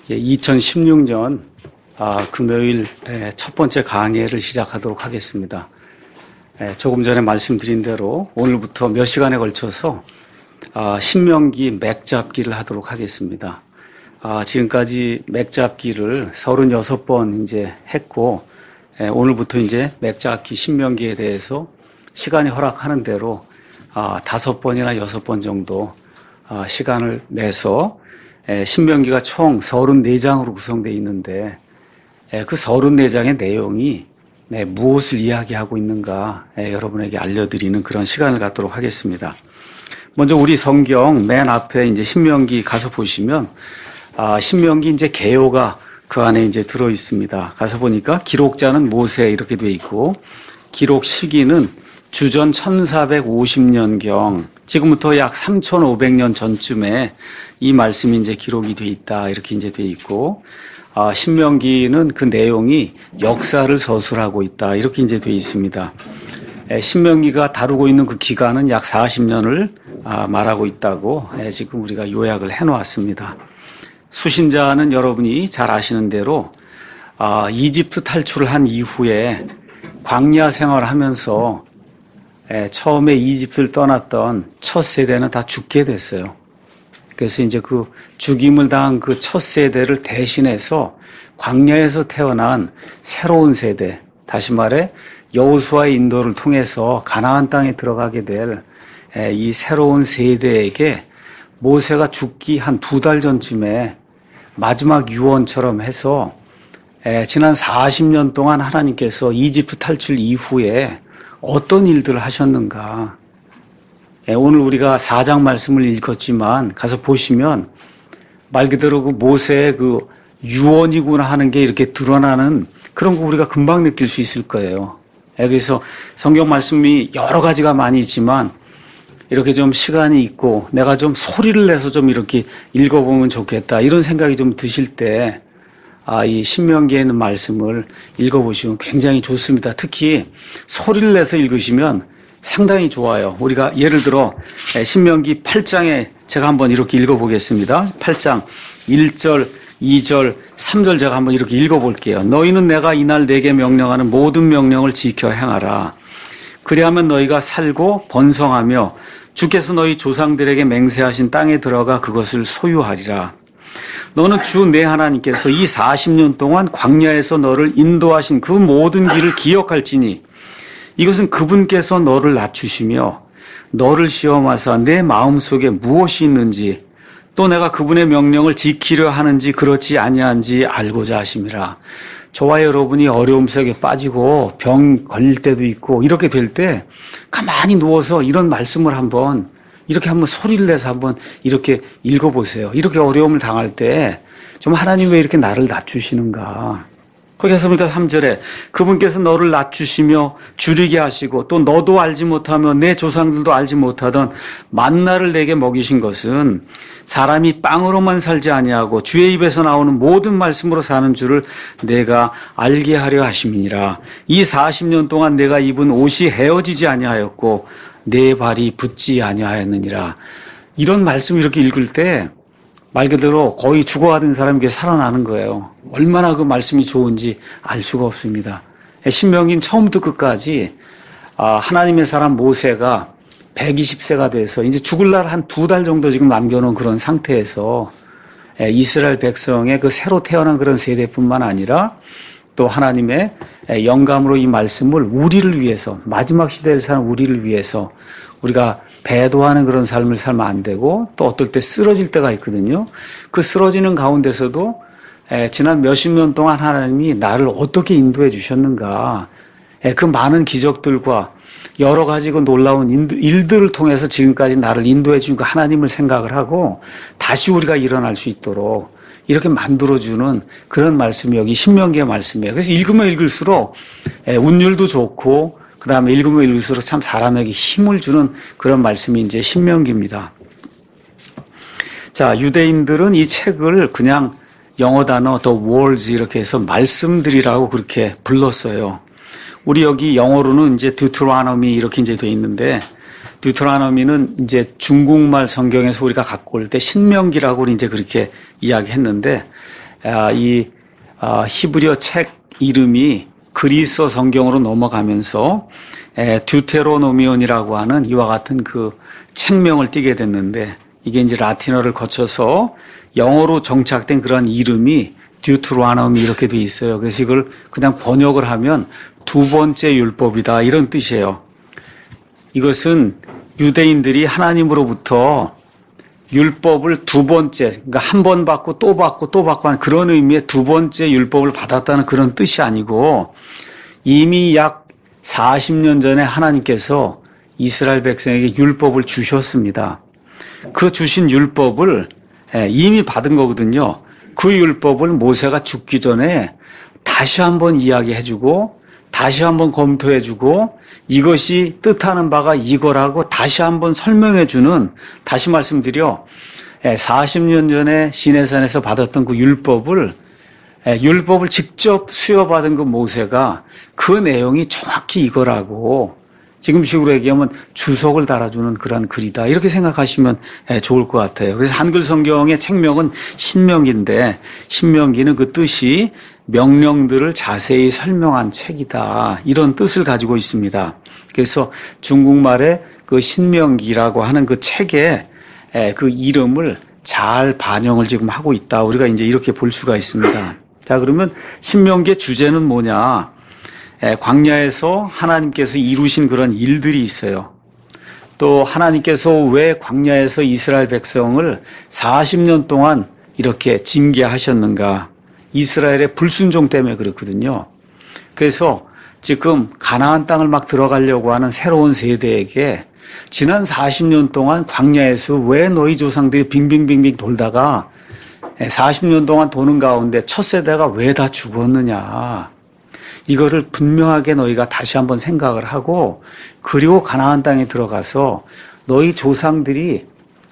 2016년 금요일 첫 번째 강의를 시작하도록 하겠습니다. 조금 전에 말씀드린 대로 오늘부터 몇 시간에 걸쳐서 신명기 맥잡기를 하도록 하겠습니다. 지금까지 맥잡기를 36번 이제 했고, 오늘부터 이제 맥잡기 신명기에 대해서 시간이 허락하는 대로 5번이나 6번 정도 시간을 내서 신명기가 총 34장으로 구성되어 있는데 그 34장의 내용이 무엇을 이야기하고 있는가 여러분에게 알려드리는 그런 시간을 갖도록 하겠습니다. 먼저 우리 성경 맨 앞에 이제 신명기 가서 보시면 신명기 이제 개요가 그 안에 이제 들어 있습니다. 가서 보니까 기록자는 모세 이렇게 돼 있고 기록 시기는 주전 1450년경 지금부터 약 3500년 전쯤에 이 말씀이 이제 기록이 돼 있다 이렇게 이제 돼 있고 신명기는 그 내용이 역사를 서술하고 있다 이렇게 이제 돼 있습니다. 신명기가 다루고 있는 그 기간은 약 40년을 말하고 있다고 지금 우리가 요약을 해놓았습니다. 수신자는 여러분이 잘 아시는 대로 이집트 탈출을 한 이후에 광야 생활을 하면서 처음에 이집트를 떠났던 첫 세대는 다 죽게 됐어요. 그래서 이제 그 죽임을 당한 그 첫 세대를 대신해서 광야에서 태어난 새로운 세대, 다시 말해 여호수아의 인도를 통해서 가나안 땅에 들어가게 될 이 새로운 세대에게 모세가 죽기 한 2달 전쯤에 마지막 유언처럼 해서 지난 40년 동안 하나님께서 이집트 탈출 이후에 어떤 일들을 하셨는가. 오늘 우리가 4장 말씀을 읽었지만 가서 보시면 말 그대로 그 모세의 그 유언이구나 하는 게 이렇게 드러나는 그런 거 우리가 금방 느낄 수 있을 거예요. 그래서 성경 말씀이 여러 가지가 많이 있지만 이렇게 좀 시간이 있고 내가 좀 소리를 내서 좀 이렇게 읽어보면 좋겠다 이런 생각이 좀 드실 때 이 신명기에 있는 말씀을 읽어보시면 굉장히 좋습니다. 특히 소리를 내서 읽으시면 상당히 좋아요. 우리가 예를 들어 신명기 8장에 제가 한번 이렇게 읽어보겠습니다. 8장 1절, 2절, 3절 제가 한번 이렇게 읽어볼게요. 너희는 내가 이날 내게 명령하는 모든 명령을 지켜 행하라. 그리하면 너희가 살고 번성하며 주께서 너희 조상들에게 맹세하신 땅에 들어가 그것을 소유하리라. 너는 주 내 하나님께서 이 40년 동안 광야에서 너를 인도하신 그 모든 길을 기억할지니 이것은 그분께서 너를 낮추시며 너를 시험하사 내 마음속에 무엇이 있는지 또 내가 그분의 명령을 지키려 하는지 그렇지 아니한지 알고자 하심이라. 저와 여러분이 어려움 속에 빠지고 병 걸릴 때도 있고 이렇게 될 때 가만히 누워서 이런 말씀을 한번 이렇게 한번 소리를 내서 한번 이렇게 읽어보세요. 이렇게 어려움을 당할 때 좀 하나님 왜 이렇게 나를 낮추시는가. 거기서 3절에 그분께서 너를 낮추시며 줄이게 하시고 또 너도 알지 못하며 내 조상들도 알지 못하던 만나를 내게 먹이신 것은 사람이 빵으로만 살지 아니하고 주의 입에서 나오는 모든 말씀으로 사는 줄을 내가 알게 하려 하심이니라. 이 40년 동안 내가 입은 옷이 헤어지지 아니하였고 내 발이 붓지 아니하였느니라. 이런 말씀 이렇게 읽을 때 말 그대로 거의 죽어가던 사람에게 살아나는 거예요. 얼마나 그 말씀이 좋은지 알 수가 없습니다. 신명기는 처음부터 끝까지 하나님의 사람 모세가 120세가 돼서 이제 죽을 날 한 2달 정도 지금 남겨놓은 그런 상태에서 이스라엘 백성의 그 새로 태어난 그런 세대뿐만 아니라 또 하나님의 영감으로 이 말씀을 우리를 위해서 마지막 시대에 사는 우리를 위해서 우리가 배도하는 그런 삶을 살면 안 되고 또 어떨 때 쓰러질 때가 있거든요. 그 쓰러지는 가운데서도 지난 몇십 년 동안 하나님이 나를 어떻게 인도해 주셨는가. 그 많은 기적들과 여러 가지 그 놀라운 일들을 통해서 지금까지 나를 인도해 준 그 하나님을 생각을 하고 다시 우리가 일어날 수 있도록 이렇게 만들어주는 그런 말씀이 여기 신명기의 말씀이에요. 그래서 읽으면 읽을수록 운율도 좋고 그 다음에 읽으면 읽을수록 참 사람에게 힘을 주는 그런 말씀이 이제 신명기입니다. 자, 유대인들은 이 책을 그냥 영어 단어 The Words 이렇게 해서 말씀들이라고 그렇게 불렀어요. 우리 여기 영어로는 이제 Deuteronomy 이렇게 이제 돼 있는데 듀트로노미는 이제 중국말 성경에서 우리가 갖고 올 때 신명기라고 이제 그렇게 이야기했는데 히브리어 책 이름이 그리스어 성경으로 넘어가면서 듀테로노미온이라고 하는 이와 같은 그 책명을 띠게 됐는데, 이게 이제 라틴어를 거쳐서 영어로 정착된 그런 이름이 듀트로노미 이렇게 돼 있어요. 그래서 이걸 그냥 번역을 하면 두 번째 율법이다 이런 뜻이에요. 이것은 유대인들이 하나님으로부터 율법을 두 번째, 그러니까 한 번 받고 또 받고 또 받고 하는 그런 의미의 두 번째 율법을 받았다는 그런 뜻이 아니고, 이미 약 40년 전에 하나님께서 이스라엘 백성에게 율법을 주셨습니다. 그 주신 율법을 이미 받은 거거든요. 그 율법을 모세가 죽기 전에 다시 한번 이야기해주고 다시 한번 검토해주고 이것이 뜻하는 바가 이거라고 다시 한번 설명해주는, 다시 말씀드려 40년 전에 시내산에서 받았던 그 율법을 직접 수여받은 그 모세가 그 내용이 정확히 이거라고 지금식으로 얘기하면 주석을 달아주는 그런 글이다 이렇게 생각하시면 좋을 것 같아요. 그래서 한글 성경의 책명은 신명기인데, 신명기는 그 뜻이 명령들을 자세히 설명한 책이다 이런 뜻을 가지고 있습니다. 그래서 중국말의 그 신명기라고 하는 그 책에 그 이름을 잘 반영을 지금 하고 있다, 우리가 이제 이렇게 볼 수가 있습니다. 자, 그러면 신명기의 주제는 뭐냐? 광야에서 하나님께서 이루신 그런 일들이 있어요. 또 하나님께서 왜 광야에서 이스라엘 백성을 40년 동안 이렇게 징계하셨는가? 이스라엘의 불순종 때문에 그렇거든요. 그래서 지금 가나안 땅을 막 들어가려고 하는 새로운 세대에게 지난 40년 동안 광야에서 왜 너희 조상들이 빙빙빙빙 돌다가 40년 동안 도는 가운데 첫 세대가 왜 다 죽었느냐? 이거를 분명하게 너희가 다시 한번 생각을 하고, 그리고 가나안 땅에 들어가서 너희 조상들이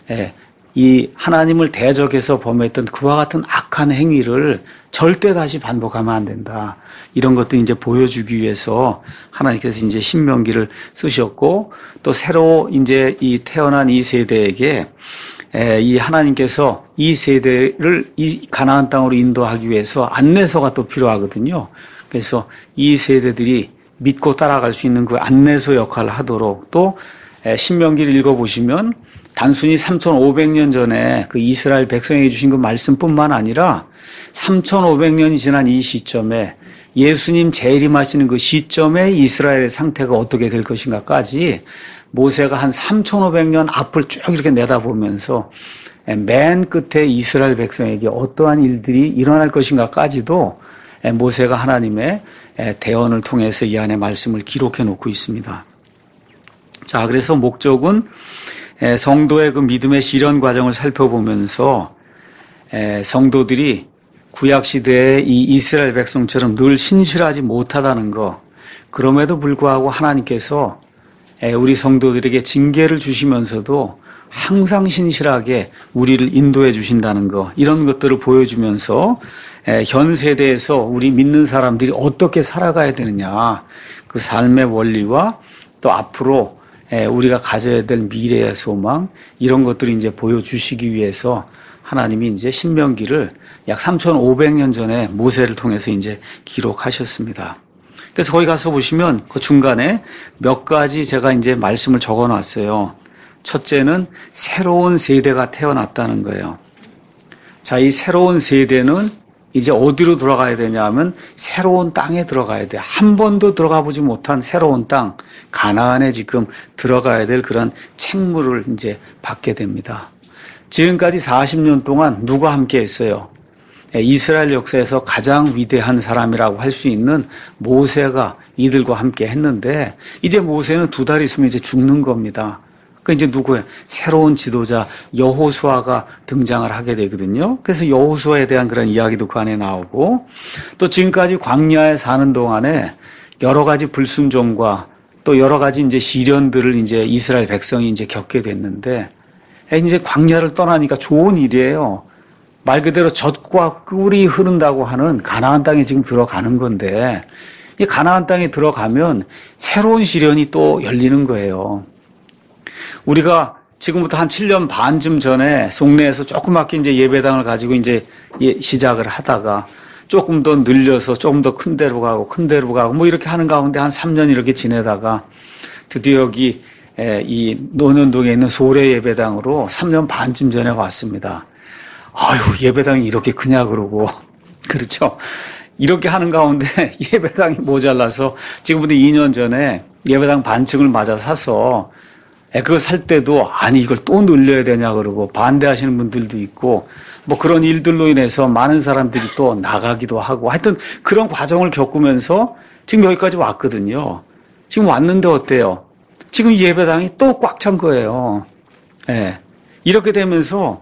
이 하나님을 대적해서 범했던 그와 같은 악한 행위를 절대 다시 반복하면 안 된다. 이런 것들 이제 보여주기 위해서 하나님께서 이제 신명기를 쓰셨고, 또 새로 이제 이 태어난 이 세대에게 이 하나님께서 이 세대를 이 가나안 땅으로 인도하기 위해서 안내서가 또 필요하거든요. 그래서 이 세대들이 믿고 따라갈 수 있는 그 안내서 역할을 하도록, 또 신명기를 읽어보시면 단순히 3,500년 전에 그 이스라엘 백성에게 주신 그 말씀뿐만 아니라 3,500년이 지난 이 시점에 예수님 재림하시는 그 시점에 이스라엘의 상태가 어떻게 될 것인가까지 모세가 한 3,500년 앞을 쭉 이렇게 내다보면서 맨 끝에 이스라엘 백성에게 어떠한 일들이 일어날 것인가까지도 모세가 하나님의 대언을 통해서 이 안에 말씀을 기록해 놓고 있습니다. 자, 그래서 목적은 성도의 그 믿음의 실현 과정을 살펴보면서 성도들이 구약시대의 이 이스라엘 백성처럼 늘 신실하지 못하다는 것, 그럼에도 불구하고 하나님께서 우리 성도들에게 징계를 주시면서도 항상 신실하게 우리를 인도해 주신다는 것, 이런 것들을 보여주면서 현 세대에서 우리 믿는 사람들이 어떻게 살아가야 되느냐, 그 삶의 원리와 또 앞으로 우리가 가져야 될 미래의 소망, 이런 것들을 이제 보여주시기 위해서 하나님이 이제 신명기를 약 3,500년 전에 모세를 통해서 이제 기록하셨습니다. 그래서 거기 가서 보시면 그 중간에 몇 가지 제가 이제 말씀을 적어 놨어요. 첫째는 새로운 세대가 태어났다는 거예요. 자, 이 새로운 세대는 이제 어디로 들어가야 되냐 하면 새로운 땅에 들어가야 돼. 한 번도 들어가 보지 못한 새로운 땅, 가나안에 지금 들어가야 될 그런 책무를 이제 받게 됩니다. 지금까지 40년 동안 누가 함께 했어요? 이스라엘 역사에서 가장 위대한 사람이라고 할 수 있는 모세가 이들과 함께 했는데, 이제 모세는 2달 있으면 이제 죽는 겁니다. 그 이제 누구예요? 새로운 지도자 여호수아가 등장을 하게 되거든요. 그래서 여호수아에 대한 그런 이야기도 그 안에 나오고, 또 지금까지 광야에 사는 동안에 여러 가지 불순종과 또 여러 가지 이제 시련들을 이제 이스라엘 백성이 이제 겪게 됐는데, 이제 광야를 떠나니까 좋은 일이에요. 말 그대로 젖과 꿀이 흐른다고 하는 가나안 땅에 지금 들어가는 건데, 이 가나안 땅에 들어가면 새로운 시련이 또 열리는 거예요. 우리가 지금부터 한 7년 반쯤 전에 송내에서 조그맣게 이제 예배당을 가지고 이제 시작을 하다가 조금 더 늘려서 조금 더 큰 데로 가고 큰 데로 가고 뭐 이렇게 하는 가운데 한 3년 이렇게 지내다가 드디어 여기 이 논현동에 있는 소래 예배당으로 3년 반쯤 전에 왔습니다. 아유, 예배당이 이렇게 크냐 그러고. 그렇죠. 이렇게 하는 가운데 예배당이 모자라서 지금부터 2년 전에 예배당 반층을 맞아 사서 그거 살 때도 아니 이걸 또 늘려야 되냐 그러고 반대하시는 분들도 있고 뭐 그런 일들로 인해서 많은 사람들이 또 나가기도 하고 하여튼 그런 과정을 겪으면서 지금 여기까지 왔거든요. 지금 왔는데 어때요? 지금 예배당이 또 꽉 찬 거예요. 예. 이렇게 되면서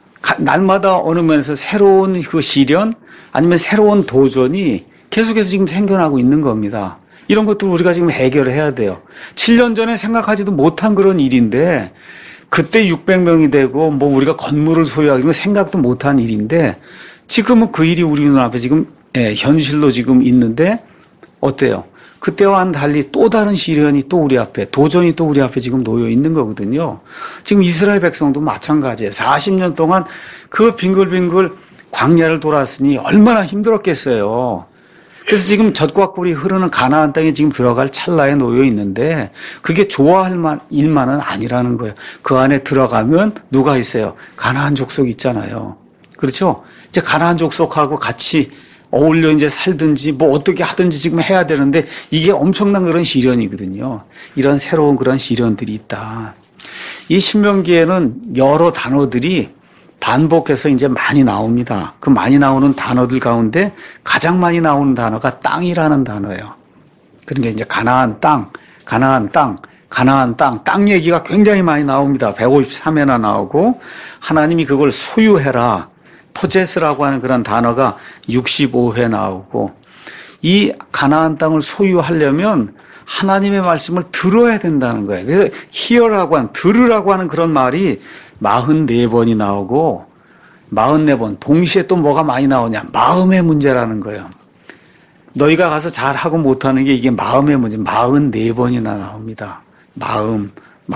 날마다 어느 면에서 새로운 그 시련 아니면 새로운 도전이 계속해서 지금 생겨나고 있는 겁니다. 이런 것들 우리가 지금 해결해야 돼요. 7년 전에 생각하지도 못한 그런 일인데 그때 600명이 되고 뭐 우리가 건물을 소유하기는 생각도 못한 일인데 지금은 그 일이 우리 눈앞에 지금 현실로 지금 있는데 어때요? 그때와는 달리 또 다른 시련이 또 우리 앞에 도전이 또 우리 앞에 지금 놓여 있는 거거든요. 지금 이스라엘 백성도 마찬가지예요. 40년 동안 그 빙글빙글 광야를 돌았으니 얼마나 힘들었겠어요. 그래서 지금 젖과 꿀이 흐르는 가나안 땅에 지금 들어갈 찰나에 놓여 있는데 그게 좋아할 일만은 아니라는 거예요. 그 안에 들어가면 누가 있어요? 가나안 족속 있잖아요. 그렇죠? 이제 가나안 족속하고 같이 어울려 이제 살든지 뭐 어떻게 하든지 지금 해야 되는데 이게 엄청난 그런 시련이거든요. 이런 새로운 그런 시련들이 있다. 이 신명기에는 여러 단어들이 반복해서 이제 많이 나옵니다. 그 많이 나오는 단어들 가운데 가장 많이 나오는 단어가 땅이라는 단어예요. 그러니까 이제 가나안 땅, 가나안 땅, 가나안 땅 얘기가 굉장히 많이 나옵니다. 153회나 나오고 하나님이 그걸 소유해라. 포제스라고 하는 그런 단어가 65회 나오고 이 가나안 땅을 소유하려면 하나님의 말씀을 들어야 된다는 거예요. 그래서 hear라고 하는 들으라고 하는 그런 말이 44번이 나오고 44번 동시에 또 뭐가 많이 나오냐 마음의 문제라는 거예요. 너희가 가서 잘하고 못하는 게 이게 마음의 문제 44번이나 나옵니다. 마음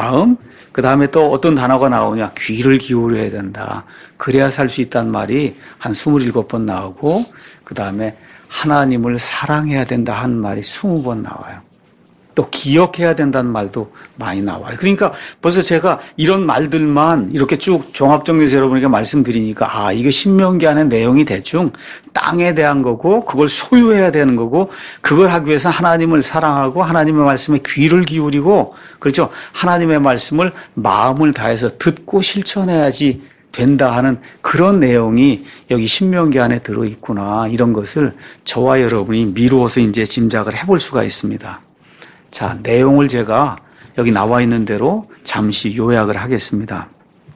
그 다음에 또 어떤 단어가 나오냐 귀를 기울여야 된다. 그래야 살 수 있다는 말이 한 27번 나오고 그 다음에 하나님을 사랑해야 된다 하는 말이 20번 나와요. 또 기억해야 된다는 말도 많이 나와요. 그러니까 벌써 제가 이런 말들만 이렇게 쭉 종합정리해서 여러분에게 말씀드리니까 이거 신명기 안에 내용이 대충 땅에 대한 거고 그걸 소유해야 되는 거고 그걸 하기 위해서 하나님을 사랑하고 하나님의 말씀에 귀를 기울이고 그렇죠. 하나님의 말씀을 마음을 다해서 듣고 실천해야지 된다 하는 그런 내용이 여기 신명기 안에 들어있구나 이런 것을 저와 여러분이 미루어서 이제 짐작을 해볼 수가 있습니다. 자, 내용을 제가 여기 나와 있는 대로 잠시 요약을 하겠습니다.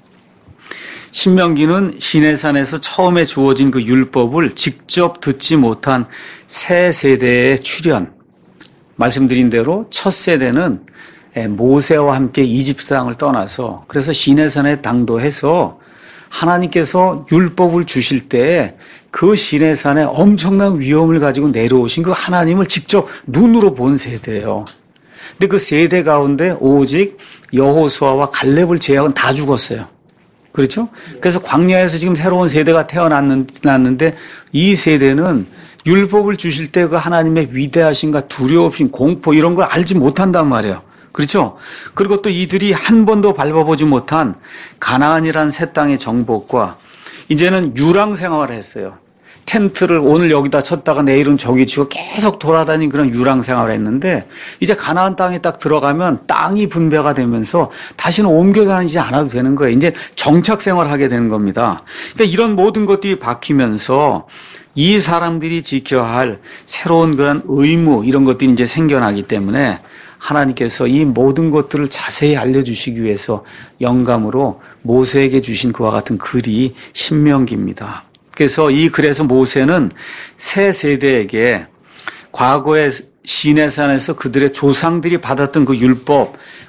신명기는 시내산에서 처음에 주어진 그 율법을 직접 듣지 못한 새 세대의 출현. 말씀드린 대로 첫 세대는 모세와 함께 이집트 땅을 떠나서 그래서 시내산에 당도해서 하나님께서 율법을 주실 때 그 시내산에 엄청난 위엄을 가지고 내려오신 그 하나님을 직접 눈으로 본 세대예요. 근데 그 세대 가운데 오직 여호수아와 갈렙을 제외하고는 다 죽었어요. 그렇죠? 그래서 광야에서 지금 새로운 세대가 태어났는데 이 세대는 율법을 주실 때 그 하나님의 위대하신가 두려우신 공포 이런 걸 알지 못한단 말이에요. 그렇죠? 그리고 또 이들이 한 번도 밟아보지 못한 가나안이라는 새 땅의 정복과 이제는 유랑 생활을 했어요. 텐트를 오늘 여기다 쳤다가 내일은 저기 치고 계속 돌아다닌 그런 유랑 생활을 했는데 이제 가나안 땅에 딱 들어가면 땅이 분배가 되면서 다시는 옮겨 다니지 않아도 되는 거예요. 이제 정착 생활을 하게 되는 겁니다. 그러니까 이런 모든 것들이 바뀌면서 이 사람들이 지켜야 할 새로운 그런 의무 이런 것들이 이제 생겨나기 때문에 하나님께서 이 모든 것들을 자세히 알려주시기 위해서 영감으로 모세에게 주신 그와 같은 글이 신명기입니다. 그래서 이 글에서 모세는 새 세대에게 과거의 시내산에서 그들의 조상들이 받았던 그 율법,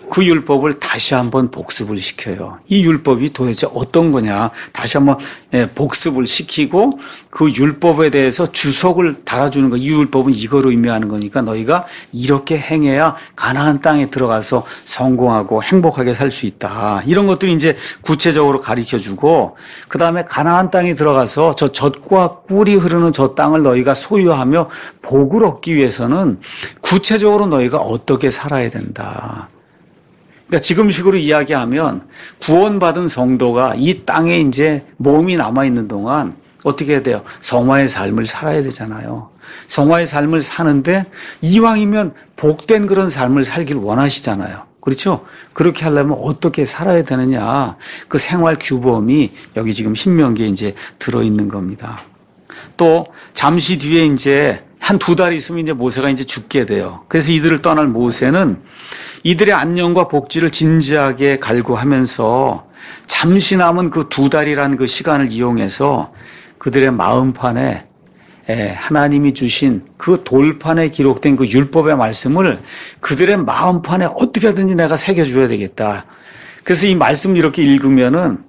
그 율법을 다시 한번 복습을 시켜요. 이 율법이 도대체 어떤 거냐 다시 한번 복습을 시키고 그 율법에 대해서 주석을 달아주는 거. 이 율법은 이거로 의미하는 거니까 너희가 이렇게 행해야 가나안 땅에 들어가서 성공하고 행복하게 살 수 있다. 이런 것들이 이제 구체적으로 가르쳐주고 그다음에 가나안 땅에 들어가서 저 젖과 꿀이 흐르는 저 땅을 너희가 소유하며 복을 얻기 위해서는 구체적으로 너희가 어떻게 살아야 된다. 그러니까 지금식으로 이야기하면 구원받은 성도가 이 땅에 이제 몸이 남아있는 동안 어떻게 해야 돼요? 성화의 삶을 살아야 되잖아요. 성화의 삶을 사는데 이왕이면 복된 그런 삶을 살길 원하시잖아요. 그렇죠? 그렇게 하려면 어떻게 살아야 되느냐. 그 생활 규범이 여기 지금 신명기에 이제 들어있는 겁니다. 또 잠시 뒤에 이제 한 2달 있으면 이제 모세가 이제 죽게 돼요. 그래서 이들을 떠날 모세는 이들의 안녕과 복지를 진지하게 갈구하면서 잠시 남은 그 2달이라는 그 시간을 이용해서 그들의 마음판에 하나님이 주신 그 돌판에 기록된 그 율법의 말씀을 그들의 마음판에 어떻게 하든지 내가 새겨줘야 되겠다. 그래서 이 말씀을 이렇게 읽으면은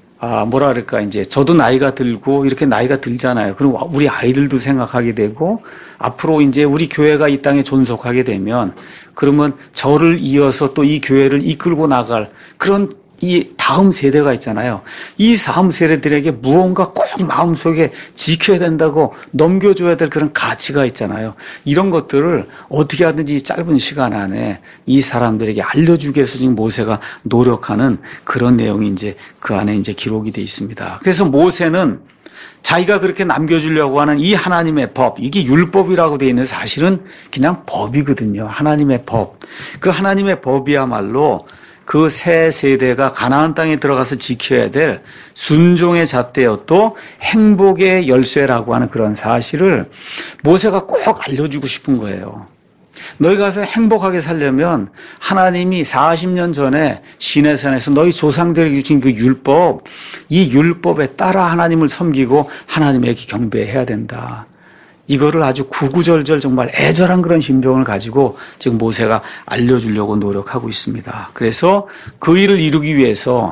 뭐라 그럴까, 이제 저도 나이가 들고 이렇게 나이가 들잖아요. 그럼 우리 아이들도 생각하게 되고 앞으로 이제 우리 교회가 이 땅에 존속하게 되면 그러면 저를 이어서 또 이 교회를 이끌고 나갈 그런 이 다음 세대가 있잖아요. 이 다음 세대들에게 무언가 꼭 마음속에 지켜야 된다고 넘겨줘야 될 그런 가치가 있잖아요. 이런 것들을 어떻게 하든지 이 짧은 시간 안에 이 사람들에게 알려주기 위해서 지금 모세가 노력하는 그런 내용이 이제 그 안에 이제 기록이 되어 있습니다. 그래서 모세는 자기가 그렇게 남겨주려고 하는 이 하나님의 법, 이게 율법이라고 되어 있는 사실은 그냥 법이거든요. 하나님의 법. 그 하나님의 법이야말로 그 새 세대가 가나안 땅에 들어가서 지켜야 될 순종의 잣대요 또 행복의 열쇠라고 하는 그런 사실을 모세가 꼭 알려주고 싶은 거예요. 너희 가서 행복하게 살려면 하나님이 40년 전에 시내산에서 너희 조상들에게 주신 그 율법, 이 율법에 따라 하나님을 섬기고 하나님에게 경배해야 된다. 이거를 아주 구구절절 정말 애절한 그런 심정을 가지고 지금 모세가 알려주려고 노력하고 있습니다. 그래서 그 일을 이루기 위해서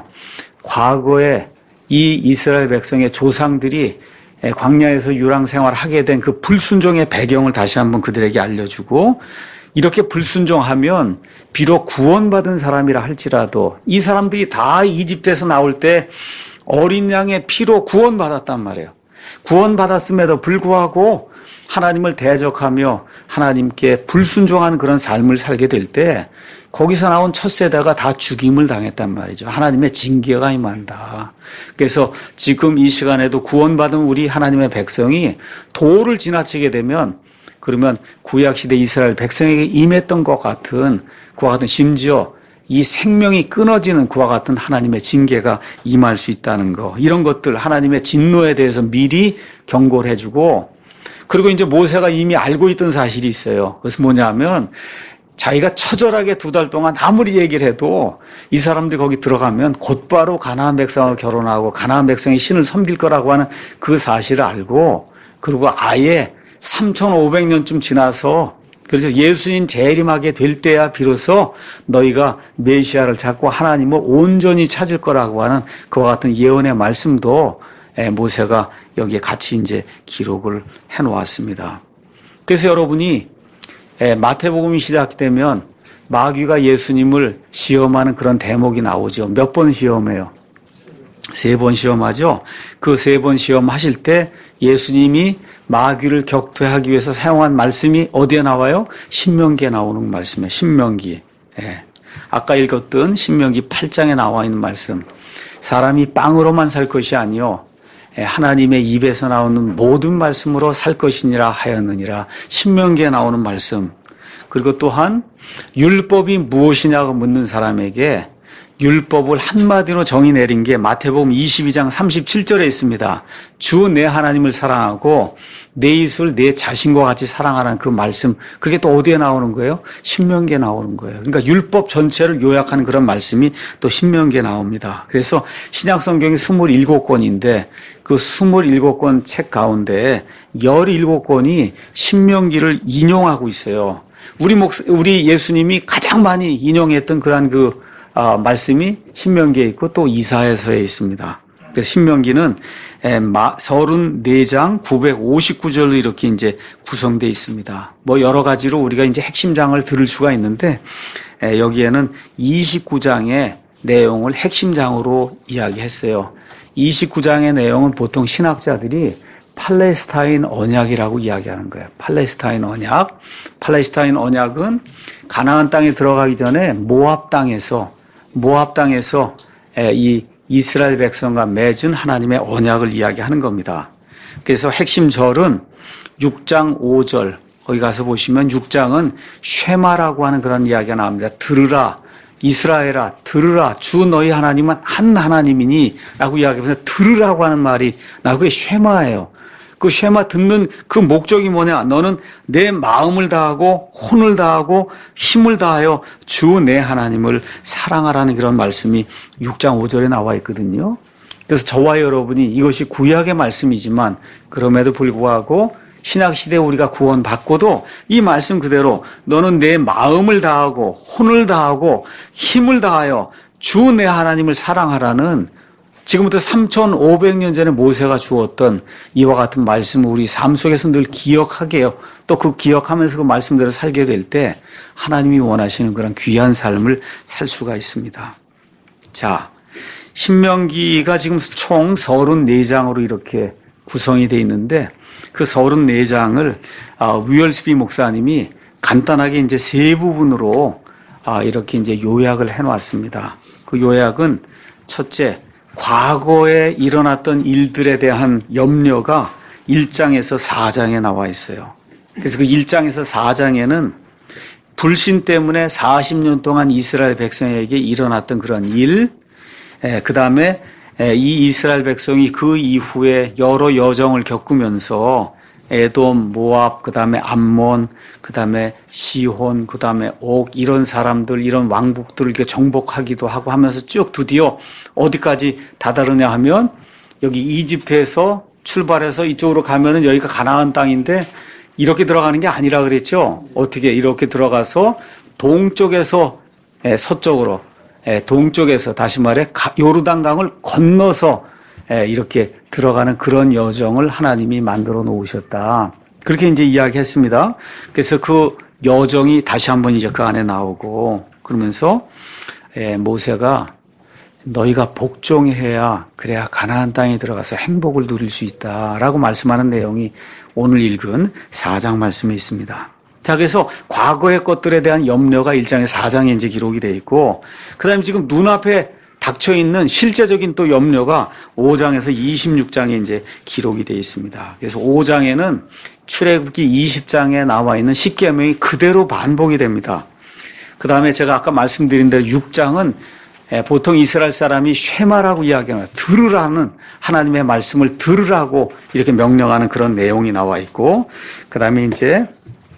과거에 이 이스라엘 백성의 조상들이 광야에서 유랑 생활하게 된 그 불순종의 배경을 다시 한번 그들에게 알려주고 이렇게 불순종하면 비록 구원받은 사람이라 할지라도 이 사람들이 다 이집트에서 나올 때 어린 양의 피로 구원받았단 말이에요. 구원받았음에도 불구하고 하나님을 대적하며 하나님께 불순종하는 그런 삶을 살게 될 때 거기서 나온 첫 세대가 다 죽임을 당했단 말이죠. 하나님의 징계가 임한다. 그래서 지금 이 시간에도 구원받은 우리 하나님의 백성이 도를 지나치게 되면 그러면 구약시대 이스라엘 백성에게 임했던 것 같은 그와 같은 심지어 이 생명이 끊어지는 그와 같은 하나님의 징계가 임할 수 있다는 거. 이런 것들 하나님의 진노에 대해서 미리 경고를 해주고 그리고 이제 모세가 이미 알고 있던 사실이 있어요. 그래서 뭐냐면 자기가 처절하게 2달 동안 아무리 얘기를 해도 이 사람들이 거기 들어가면 곧바로 가나안 백성을 결혼하고 가나안 백성이 신을 섬길 거라고 하는 그 사실을 알고 그리고 아예 3,500년쯤 지나서 그래서 예수님 재림하게 될 때야 비로소 너희가 메시아를 찾고 하나님을 온전히 찾을 거라고 하는 그와 같은 예언의 말씀도 모세가 여기에 같이 이제 기록을 해 놓았습니다. 그래서 여러분이 마태복음이 시작되면 마귀가 예수님을 시험하는 그런 대목이 나오죠. 몇 번 시험해요? 3번 시험하죠. 그 3번 시험하실 때 예수님이 마귀를 격퇴하기 위해서 사용한 말씀이 어디에 나와요? 신명기에 나오는 말씀이에요. 신명기. 아까 읽었던 신명기 8장에 나와 있는 말씀. 사람이 빵으로만 살 것이 아니요 하나님의 입에서 나오는 모든 말씀으로 살 것이니라 하였느니라. 신명기에 나오는 말씀. 그리고 또한 율법이 무엇이냐고 묻는 사람에게 율법을 한마디로 정의 내린 게 마태복음 22장 37절에 있습니다. 주 내 하나님을 사랑하고 내 이웃을 내 자신과 같이 사랑하라는 그 말씀. 그게 또 어디에 나오는 거예요? 신명기에 나오는 거예요. 그러니까 율법 전체를 요약하는 그런 말씀이 또 신명기에 나옵니다. 그래서 신약 성경이 27권인데 그 27권 책 가운데 17권이 신명기를 인용하고 있어요. 우리 예수님이 가장 많이 인용했던 그러한 말씀이 신명기에 있고 또 이사야서에 있습니다. 신명기는 34장 959절로 이렇게 이제 구성되어 있습니다. 뭐 여러 가지로 우리가 이제 핵심장을 들을 수가 있는데, 여기에는 29장의 내용을 핵심장으로 이야기했어요. 29장의 내용은 보통 신학자들이 팔레스타인 언약이라고 이야기하는 거예요. 팔레스타인 언약. 팔레스타인 언약은 가나안 땅에 들어가기 전에 모압 땅에서 이 이스라엘 백성과 맺은 하나님의 언약을 이야기하는 겁니다. 그래서 핵심 절은 6장 5절, 거기 가서 보시면 6장은 쉐마라고 하는 그런 이야기가 나옵니다. 들으라, 이스라엘아, 들으라, 주 너희 하나님은 한 하나님이니 라고 이야기하면서 들으라고 하는 말이 나오고, 그게 쉐마예요. 그 쉐마 듣는 그 목적이 뭐냐? 너는 내 마음을 다하고 혼을 다하고 힘을 다하여 주 내 하나님을 사랑하라는 그런 말씀이 6장 5절에 나와 있거든요. 그래서 저와 여러분이 이것이 구약의 말씀이지만 그럼에도 불구하고 신약시대에 우리가 구원받고도 이 말씀 그대로 너는 내 마음을 다하고 혼을 다하고 힘을 다하여 주 내 하나님을 사랑하라는, 지금부터 3,500년 전에 모세가 주었던 이와 같은 말씀을 우리 삶 속에서 늘 기억하게 해요. 또 그 기억하면서 그 말씀대로 살게 될 때 하나님이 원하시는 그런 귀한 삶을 살 수가 있습니다. 자, 신명기가 지금 총 34장으로 이렇게 구성이 되어 있는데, 그 34장을 위얼스비 목사님이 간단하게 이제 세 부분으로 이렇게 이제 요약을 해 놨습니다. 그 요약은 첫째, 과거에 일어났던 일들에 대한 염려가 1장에서 4장에 나와 있어요. 그래서 그 1장에서 4장에는 불신 때문에 40년 동안 이스라엘 백성에게 일어났던 그런 일, 그 다음에 이 이스라엘 백성이 그 이후에 여러 여정을 겪으면서 에돔, 모압, 그 다음에 암몬, 그 다음에 시혼, 그 다음에 옥, 이런 사람들, 이런 왕국들을 이렇게 정복하기도 하고 하면서 쭉 드디어 어디까지 다다르냐 하면, 여기 이집트에서 출발해서 이쪽으로 가면은 여기가 가나안 땅인데 이렇게 들어가는 게 아니라 그랬죠. 어떻게 이렇게 들어가서 동쪽에서 서쪽으로, 동쪽에서 다시 말해 요르단강을 건너서 이렇게 들어가는 그런 여정을 하나님이 만들어 놓으셨다. 그렇게 이제 이야기했습니다. 그래서 그 여정이 다시 한번 이제 그 안에 나오고, 그러면서 모세가 너희가 복종해야 그래야 가나안 땅에 들어가서 행복을 누릴 수 있다라고 말씀하는 내용이 오늘 읽은 4장 말씀에 있습니다. 자, 그래서 과거의 것들에 대한 염려가 1장에 4장에 이제 기록이 되어 있고, 그 다음에 지금 눈앞에 닥쳐있는 실제적인 또 염려가 5장에서 26장에 이제 기록이 되어 있습니다. 그래서 5장에는 출애굽기 20장에 나와 있는 십계명이 그대로 반복이 됩니다. 그 다음에 제가 아까 말씀드린 대로 6장은 보통 이스라엘 사람이 쉐마라고 이야기하는, 들으라는 하나님의 말씀을 들으라고 이렇게 명령하는 그런 내용이 나와 있고, 그 다음에 이제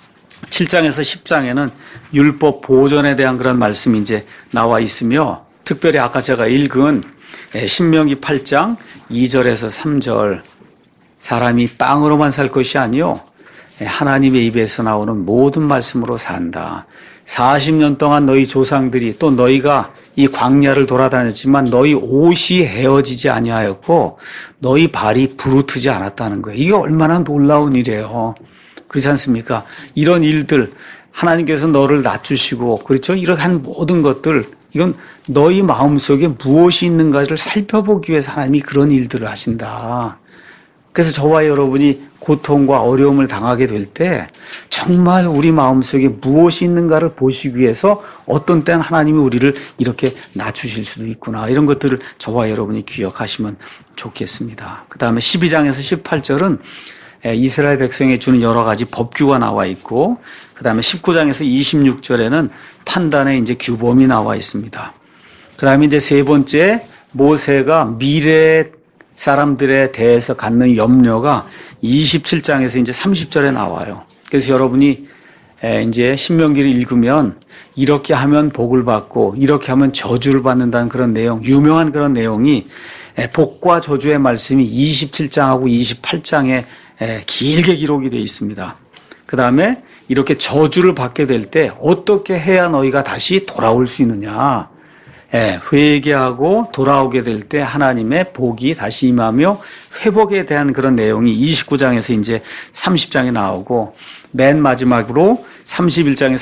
7장에서 10장에는 율법 보존에 대한 그런 말씀이 이제 나와 있으며, 특별히 아까 제가 읽은 신명기 8장 2절에서 3절, 사람이 빵으로만 살 것이 아니요 하나님의 입에서 나오는 모든 말씀으로 산다. 40년 동안 너희 조상들이, 또 너희가 이 광야를 돌아다녔지만 너희 옷이 헤어지지 아니하였고 너희 발이 부르트지 않았다는 거예요. 이게 얼마나 놀라운 일이에요. 그렇지 않습니까? 이런 일들, 하나님께서 너를 낮추시고, 그렇죠? 이렇게 한 모든 것들, 이건 너희 마음속에 무엇이 있는가를 살펴보기 위해서 하나님이 그런 일들을 하신다. 그래서 저와 여러분이 고통과 어려움을 당하게 될 때 정말 우리 마음속에 무엇이 있는가를 보시기 위해서 어떤 때는 하나님이 우리를 이렇게 낮추실 수도 있구나. 이런 것들을 저와 여러분이 기억하시면 좋겠습니다. 그 다음에 12장에서 18절은 이스라엘 백성에 주는 여러 가지 법규가 나와 있고, 그 다음에 19장에서 26절에는 판단의 이제 규범이 나와 있습니다. 그 다음에 이제 세 번째, 모세가 미래 사람들에 대해서 갖는 염려가 27장에서 이제 30절에 나와요. 그래서 여러분이 이제 신명기를 읽으면 이렇게 하면 복을 받고 이렇게 하면 저주를 받는다는 그런 내용, 유명한 그런 내용이 복과 저주의 말씀이 27장하고 28장에 길게 기록이 되어 있습니다. 그 다음에 이렇게 저주를 받게 될 때 어떻게 해야 너희가 다시 돌아올 수 있느냐. 회개하고 돌아오게 될 때 하나님의 복이 다시 임하며 회복에 대한 그런 내용이 29장에서 이제 30장에 나오고 맨 마지막으로 31장에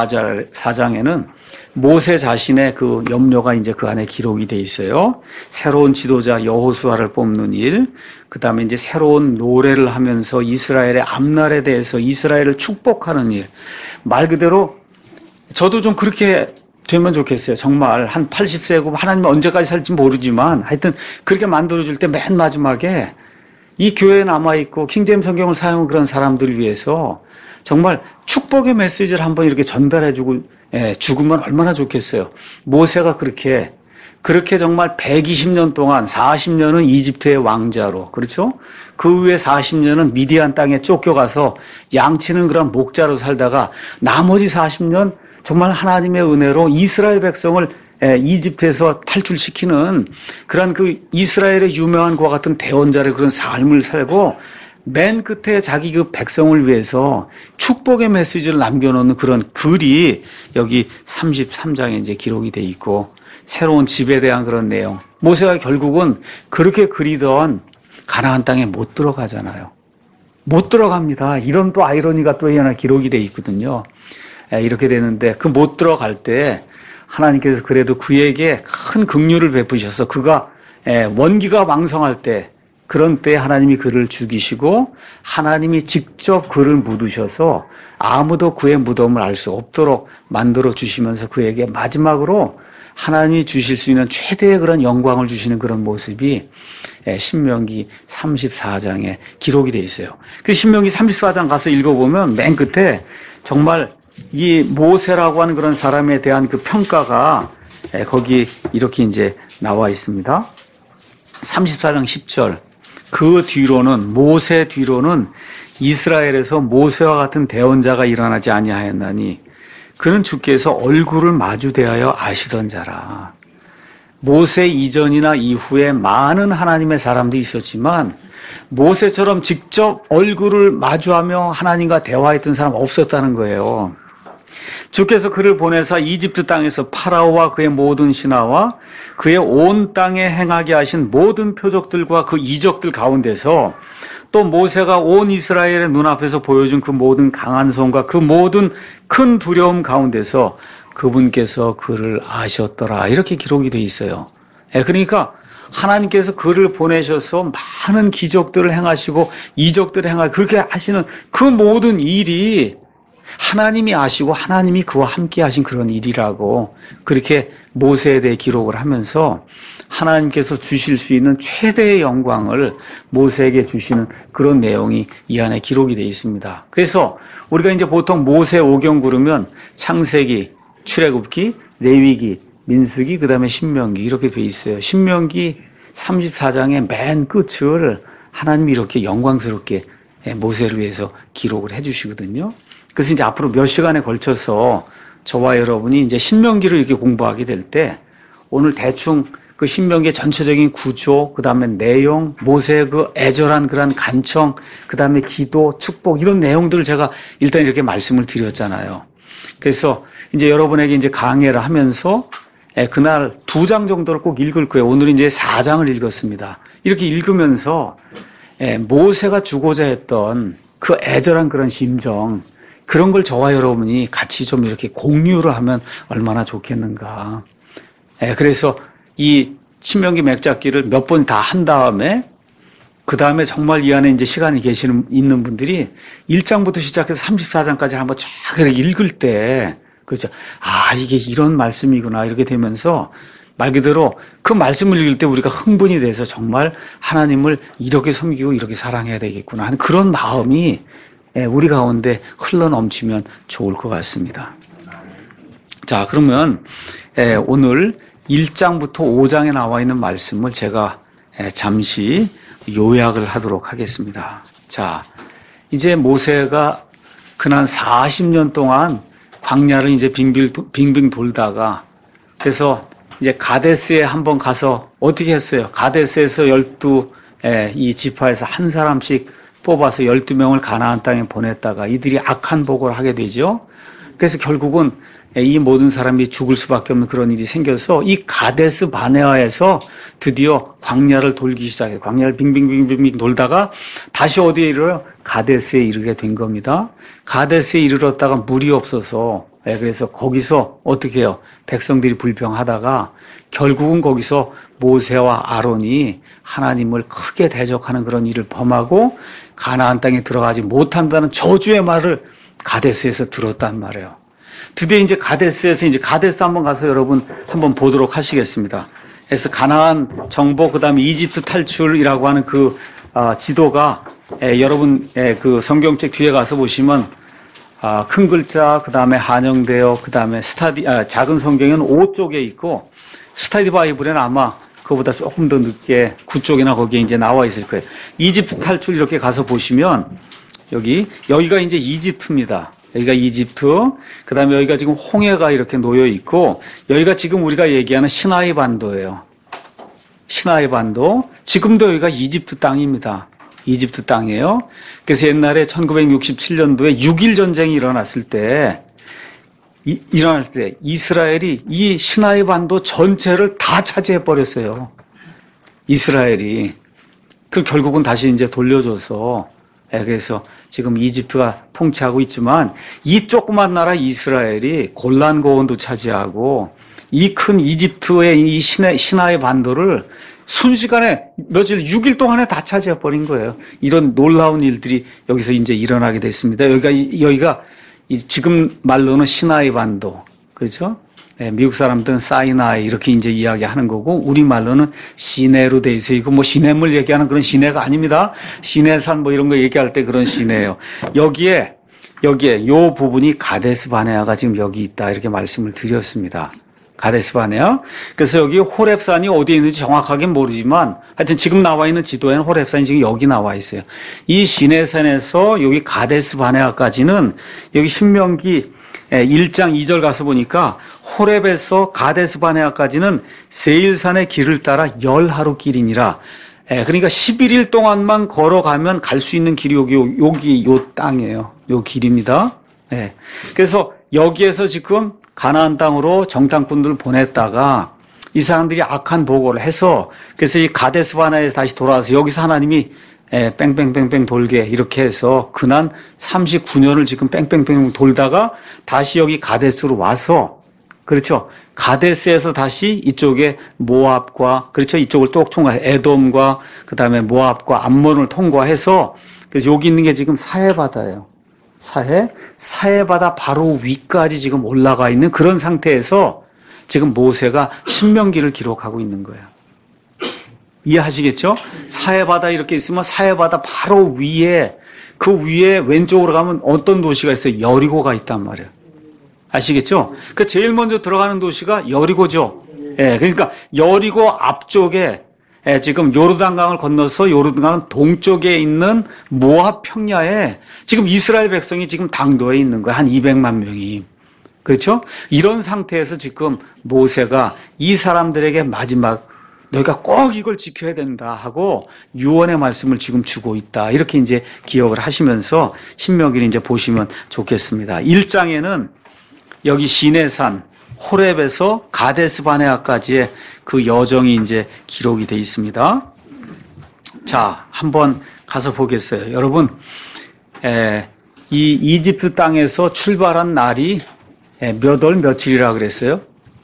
34장에는 모세 자신의 그 염려가 이제 그 안에 기록이 돼 있어요. 새로운 지도자 여호수아를 뽑는 일, 그 다음에 이제 새로운 노래를 하면서 이스라엘의 앞날에 대해서 이스라엘을 축복하는 일. 말 그대로 저도 좀 그렇게 되면 좋겠어요. 정말 한 80세고 하나님 언제까지 살지 모르지만 하여튼 그렇게 만들어줄 때 맨 마지막에 이 교회에 남아있고 킹제임스 성경을 사용한 그런 사람들을 위해서 정말 축복의 메시지를 한번 이렇게 전달해주고 죽으면 얼마나 좋겠어요. 모세가 그렇게 정말 120년 동안 40년은 이집트의 왕자로, 그렇죠? 그 후에 40년은 미디안 땅에 쫓겨가서 양치는 그런 목자로 살다가 나머지 40년 정말 하나님의 은혜로 이스라엘 백성을 이집트에서 탈출시키는 그런 그 이스라엘의 유명한 그와 같은 대원자의 그런 삶을 살고 맨 끝에 자기 그 백성을 위해서 축복의 메시지를 남겨놓는 그런 글이 여기 33장에 이제 기록이 돼 있고 새로운 집에 대한 그런 내용. 모세가 결국은 그렇게 그리던 가나안 땅에 못 들어가잖아요. 못 들어갑니다. 이런 또 아이러니가 또 하나 기록이 돼 있거든요. 이렇게 되는데 그 못 들어갈 때 하나님께서 그래도 그에게 큰 긍휼을 베푸셔서 그가 원기가 왕성할 때 그런 때 하나님이 그를 죽이시고 하나님이 직접 그를 묻으셔서 아무도 그의 무덤을 알 수 없도록 만들어 주시면서 그에게 마지막으로 하나님이 주실 수 있는 최대의 그런 영광을 주시는 그런 모습이 신명기 34장에 기록이 되어 있어요. 그 신명기 34장 가서 읽어보면 맨 끝에 정말 이 모세라고 하는 그런 사람에 대한 그 평가가 거기 이렇게 이제 나와 있습니다. 34장 10절. 그 뒤로는 모세 뒤로는 이스라엘에서 모세와 같은 대언자가 일어나지 아니하였나니 그는 주께서 얼굴을 마주 대하여 아시던 자라. 모세 이전이나 이후에 많은 하나님의 사람도 있었지만 모세처럼 직접 얼굴을 마주하며 하나님과 대화했던 사람 없었다는 거예요. 주께서 그를 보내사 이집트 땅에서 파라오와 그의 모든 신하와 그의 온 땅에 행하게 하신 모든 표적들과 그 이적들 가운데서 또 모세가 온 이스라엘의 눈앞에서 보여준 그 모든 강한 손과 그 모든 큰 두려움 가운데서 그분께서 그를 아셨더라. 이렇게 기록이 되어 있어요. 그러니까 하나님께서 그를 보내셔서 많은 기적들을 행하시고 이적들을 행하시고 그렇게 하시는 그 모든 일이 하나님이 아시고 하나님이 그와 함께 하신 그런 일이라고 그렇게 모세에 대해 기록을 하면서 하나님께서 주실 수 있는 최대의 영광을 모세에게 주시는 그런 내용이 이 안에 기록이 되어 있습니다. 그래서 우리가 이제 보통 모세 오경 그러면 창세기, 출애굽기, 레위기, 민수기, 그다음에 신명기 이렇게 되어 있어요. 신명기 34장의 맨 끝을 하나님이 이렇게 영광스럽게 모세를 위해서 기록을 해 주시거든요. 그래서 이제 앞으로 몇 시간에 걸쳐서 저와 여러분이 이제 신명기를 이렇게 공부하게 될 때 오늘 대충 그 신명기의 전체적인 구조, 그 다음에 내용, 모세의 그 애절한 그런 간청, 그 다음에 기도, 축복 이런 내용들을 제가 일단 이렇게 말씀을 드렸잖아요. 그래서 이제 여러분에게 이제 강해를 하면서 그날 2장 정도를 꼭 읽을 거예요. 오늘은 이제 4장을 읽었습니다. 이렇게 읽으면서 모세가 주고자 했던 그 애절한 그런 심정, 그런 걸 저와 여러분이 같이 좀 이렇게 공유를 하면 얼마나 좋겠는가. 그래서 이 신명기 맥잡기를 몇 번 다 한 다음에 그 다음에 정말 이 안에 이제 시간이 있는 분들이 1장부터 시작해서 34장까지 한번 쫙 읽을 때 그렇죠. 아, 이게 이런 말씀이구나. 이렇게 되면서 말 그대로 그 말씀을 읽을 때 우리가 흥분이 돼서 정말 하나님을 이렇게 섬기고 이렇게 사랑해야 되겠구나 하는 그런 마음이 우리 가운데 흘러넘치면 좋을 것 같습니다. 자, 그러면 오늘 1장부터 5장에 나와 있는 말씀을 제가 잠시 요약을 하도록 하겠습니다. 자, 이제 모세가 그난 40년 동안 광야를 이제 빙빙 돌다가 그래서 이제 가데스에 한번 가서 어떻게 했어요? 가데스에서 12 이 지파에서 한 사람씩 뽑아서 12명을 가나안 땅에 보냈다가 이들이 악한 보고를 하게 되죠. 그래서 결국은 이 모든 사람이 죽을 수밖에 없는 그런 일이 생겨서 이 가데스 바네아에서 드디어 광야를 돌기 시작해요. 광야를 빙빙빙빙 돌다가 다시 어디에 이르러 가데스에 이르게 된 겁니다. 가데스에 이르렀다가 물이 없어서 그래서 거기서 어떻게 해요? 백성들이 불평하다가 결국은 거기서 모세와 아론이 하나님을 크게 대적하는 그런 일을 범하고 가나안 땅에 들어가지 못한다는 저주의 말을 가데스에서 들었단 말이에요. 드디어 이제 가데스에서 이제 가데스 한번 가서 여러분 한번 보도록 하시겠습니다. 그래서 가나안 정복 그다음에 이집트 탈출이라고 하는 그 지도가 여러분 그 성경책 뒤에 가서 보시면 큰 글자 그다음에 한영되어 그다음에 작은 성경에는 5쪽에 있고 스터디 바이블에는 아마 그거보다 조금 더 늦게 9쪽이나 거기에 이제 나와 있을 거예요. 이집트 탈출 이렇게 가서 보시면 여기가 이제 이집트입니다. 여기가 이집트, 그 다음에 여기가 지금 홍해가 이렇게 놓여 있고, 여기가 지금 우리가 얘기하는 시나이 반도예요. 시나이 반도. 지금도 여기가 이집트 땅입니다. 이집트 땅이에요. 그래서 옛날에 1967년도에 6.1 전쟁이 일어났을 때 이스라엘이 이 시나이 반도 전체를 다 차지해버렸어요. 이스라엘이. 그 결국은 다시 이제 돌려줘서 그래서 지금 이집트가 통치하고 있지만 이 조그만 나라 이스라엘이 골란 고원도 차지하고 이 큰 이집트의 이 시나이 반도를 순식간에 6일 동안에 다 차지해버린 거예요. 이런 놀라운 일들이 여기서 이제 일어나게 됐습니다. 여기가 지금 말로는 시나이 반도. 그렇죠? 미국 사람들은 사이나이 이렇게 이제 이야기하는 거고 우리 말로는 시내로 돼 있어요. 이거 뭐 시냇물 얘기하는 그런 시내가 아닙니다. 시내산 뭐 이런 거 얘기할 때 그런 시내예요. 여기에 요 부분이 가데스 바네아가 지금 여기 있다 이렇게 말씀을 드렸습니다. 가데스 바네아. 그래서 여기 호렙산이 어디에 있는지 정확하게 모르지만 하여튼 지금 나와 있는 지도에는 호렙산이 지금 여기 나와 있어요. 이 시내산에서 여기 가데스 바네아까지는 여기 신명기 1장 2절 가서 보니까 호렙에서 가데스 바네아까지는 세일산의 길을 따라 10하루 길이니라. 그러니까 11일 동안만 걸어가면 갈 수 있는 길이 여기 요 땅이에요. 요 길입니다. 그래서 여기에서 지금 가나안 땅으로 정탐꾼들을 보냈다가 이 사람들이 악한 보고를 해서 그래서 이 가데스 바네아에서 다시 돌아와서 여기서 하나님이 뺑뺑뺑뺑 돌게 이렇게 해서 근한 39년을 지금 뺑뺑뺑 돌다가 다시 여기 가데스로 와서 그렇죠. 가데스에서 다시 이쪽에 모압과 그렇죠. 이쪽을 또 에돔과 그다음에 모압과 암몬을 통과해서 그래서 여기 있는 게 지금 사해바다예요. 사해바다 바로 위까지 지금 올라가 있는 그런 상태에서 지금 모세가 신명기를 기록하고 있는 거예요. 이해하시겠죠? 사해바다 이렇게 있으면 사해바다 바로 위에 그 위에 왼쪽으로 가면 어떤 도시가 있어요? 여리고가 있단 말이에요. 아시겠죠? 그 제일 먼저 들어가는 도시가 여리고죠. 그러니까 여리고 앞쪽에 지금 요르단강을 건너서 요르단강 동쪽에 있는 모압 평야에 지금 이스라엘 백성이 지금 당도에 있는 거예요. 한 200만 명이. 그렇죠? 이런 상태에서 지금 모세가 이 사람들에게 마지막 너희가 꼭 이걸 지켜야 된다 하고 유언의 말씀을 지금 주고 있다. 이렇게 이제 기억을 하시면서 신명기를 이제 보시면 좋겠습니다. 1장에는 여기 시내산 호렙에서 가데스 바네아까지의 그 여정이 이제 기록이 되어 있습니다. 자, 한번 가서 보겠어요. 여러분, 이 이집트 땅에서 출발한 날이 몇 월 며칠이라 그랬어요?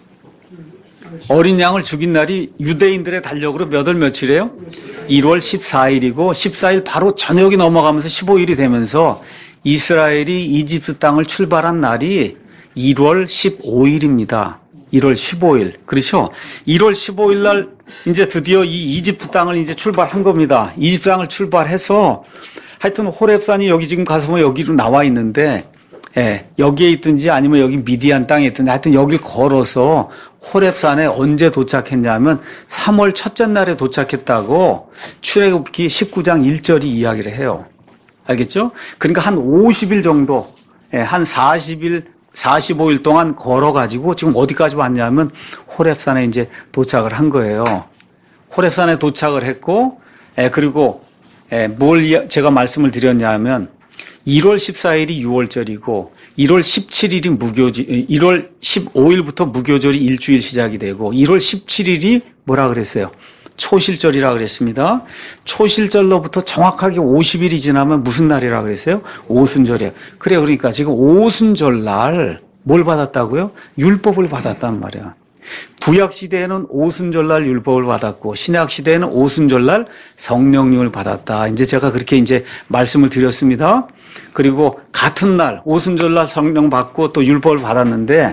어린 양을 죽인 날이 유대인들의 달력으로 몇 월 며칠이에요? 1월 14일이고 14일 바로 저녁이 넘어가면서 15일이 되면서 이스라엘이 이집트 땅을 출발한 날이 1월 15일입니다. 1월 15일. 그렇죠? 1월 15일 날 이제 드디어 이 이집트 땅을 이제 출발한 겁니다. 이집트 땅을 출발해서 하여튼 호렙산이 여기 지금 가서 뭐 여기로 나와 있는데 여기에 있든지 아니면 여기 미디안 땅에 있든지 하여튼 여길 걸어서 호렙산에 언제 도착했냐면 3월 첫째 날에 도착했다고 출애굽기 19장 1절이 이야기를 해요. 알겠죠? 그러니까 한 50일 정도, 한 40일, 45일 동안 걸어가지고 지금 어디까지 왔냐면 호렙산에 이제 도착을 한 거예요. 호렙산에 도착을 했고, 그리고 제가 말씀을 드렸냐면 1월 14일이 6월절이고 1월 17일이 1월 15일부터 무교절이 일주일 시작이 되고 1월 17일이 뭐라 그랬어요? 초실절이라 그랬습니다. 초실절로부터 정확하게 50일이 지나면 무슨 날이라 그랬어요? 오순절이에요. 그래요. 그러니까 지금 오순절 날 뭘 받았다고요? 율법을 받았단 말이야. 구약 시대에는 오순절 날 율법을 받았고 신약 시대에는 오순절 날 성령님을 받았다. 이제 제가 그렇게 이제 말씀을 드렸습니다. 그리고 같은 날 오순절 날 성령 받고 또 율법을 받았는데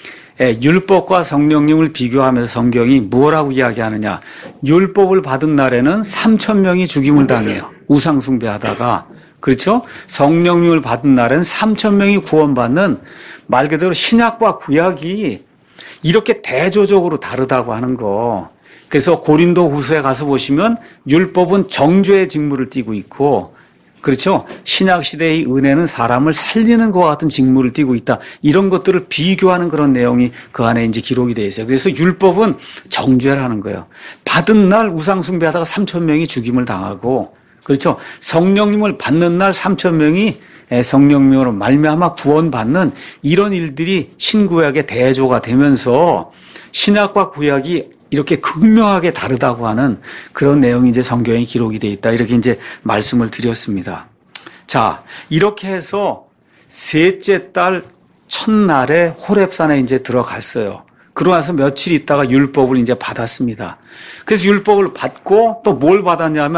율법과 성령님을 비교하면서 성경이 뭐라고 이야기하느냐. 율법을 받은 날에는 3,000명이 죽임을 당해요. 우상 숭배하다가. 그렇죠? 성령님을 받은 날에는 3,000명이 구원받는 말 그대로 신약과 구약이 이렇게 대조적으로 다르다고 하는 거. 그래서 고린도 후서에 가서 보시면 율법은 정죄의 직무를 띠고 있고 그렇죠? 신약 시대의 은혜는 사람을 살리는 것과 같은 직무를 띠고 있다. 이런 것들을 비교하는 그런 내용이 그 안에 이제 기록이 되어 있어요. 그래서 율법은 정죄라는 거예요. 받은 날 우상 숭배하다가 3,000명이 죽임을 당하고 그렇죠? 성령님을 받는 날 3,000명이 성령님으로 말미암아 구원받는 이런 일들이 신구약의 대조가 되면서 신약과 구약이 이렇게 극명하게 다르다고 하는 그런 내용이 이제 성경에 기록이 되어 있다. 이렇게 이제 말씀을 드렸습니다. 자, 이렇게 해서 셋째 달 첫날에 호렙산에 이제 들어갔어요. 그러고 나서 며칠 있다가 율법을 이제 받았습니다. 그래서 율법을 받고 또 뭘 받았냐면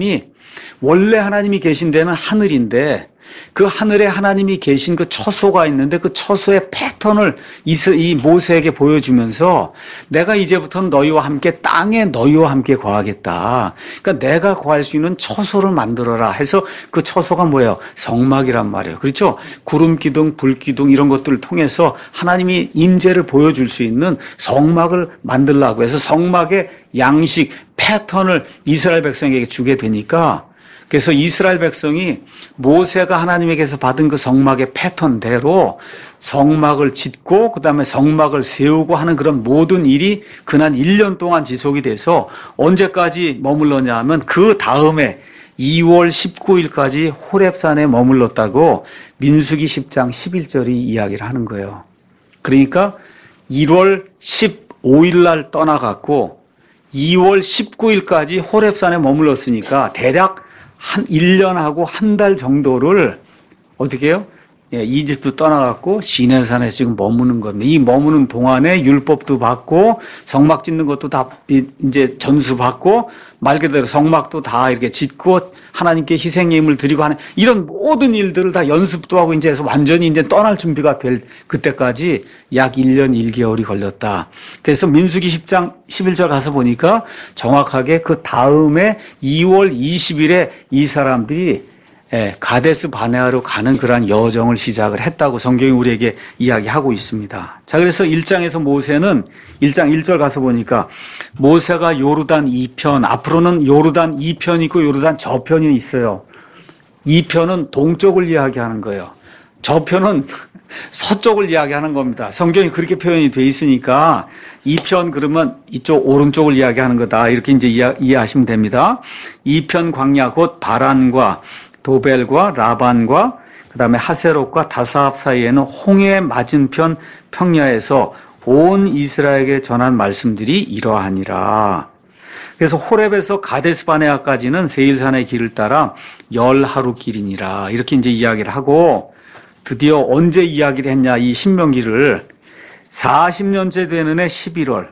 원래 하나님이 계신 데는 하늘인데 그 하늘에 하나님이 계신 그 처소가 있는데 그 처소의 패턴을 이 모세에게 보여주면서 내가 이제부터는 너희와 함께 땅에 너희와 함께 거하겠다. 그러니까 내가 거할 수 있는 처소를 만들어라 해서 그 처소가 뭐예요? 성막이란 말이에요. 그렇죠? 구름 기둥, 불 기둥 이런 것들을 통해서 하나님이 임재를 보여줄 수 있는 성막을 만들라고 해서 성막의 양식, 패턴을 이스라엘 백성에게 주게 되니까 그래서 이스라엘 백성이 모세가 하나님에게서 받은 그 성막의 패턴대로 성막을 짓고 그다음에 성막을 세우고 하는 그런 모든 일이 그날 1년 동안 지속이 돼서 언제까지 머물렀냐 하면 그 다음에 2월 19일까지 호렙산에 머물렀다고 민수기 10장 11절이 이야기를 하는 거예요. 그러니까 1월 15일 날 떠나갔고 2월 19일까지 호렙산에 머물렀으니까 대략 한 1년하고 한 달 정도를 어떻게 해요? 이집트 떠나갔고 시내산에 지금 머무는 겁니다. 이 머무는 동안에 율법도 받고 성막 짓는 것도 다 이제 전수 받고 말 그대로 성막도 다 이렇게 짓고 하나님께 희생예물을 드리고 하는 이런 모든 일들을 다 연습도 하고 이제 해서 완전히 이제 떠날 준비가 될 그때까지 약 1년 1개월이 걸렸다. 그래서 민수기 10장 11절 가서 보니까 정확하게 그 다음에 2월 20일에 이 사람들이 가데스 바네아로 가는 그러한 여정을 시작을 했다고 성경이 우리에게 이야기하고 있습니다. 자, 그래서 1장에서 모세는 1장 1절 가서 보니까 모세가 요르단 2편, 앞으로는 요르단 2편이 있고 요르단 저편이 있어요. 2편은 동쪽을 이야기하는 거예요. 저편은 서쪽을 이야기하는 겁니다. 성경이 그렇게 표현이 돼 있으니까 2편 그러면 이쪽 오른쪽을 이야기하는 거다. 이렇게 이제 이해하시면 됩니다. 2편 광야 곧 바란과 도벨과 라반과 그다음에 하세롯과 다사합 사이에는 홍해 맞은편 평야에서 온 이스라엘에게 전한 말씀들이 이러하니라. 그래서 호렙에서 가데스 바네아까지는 세일산의 길을 따라 10하루 길이니라. 이렇게 이제 이야기를 하고 드디어 언제 이야기를 했냐 이 신명기를 40년째 되는 해 11월.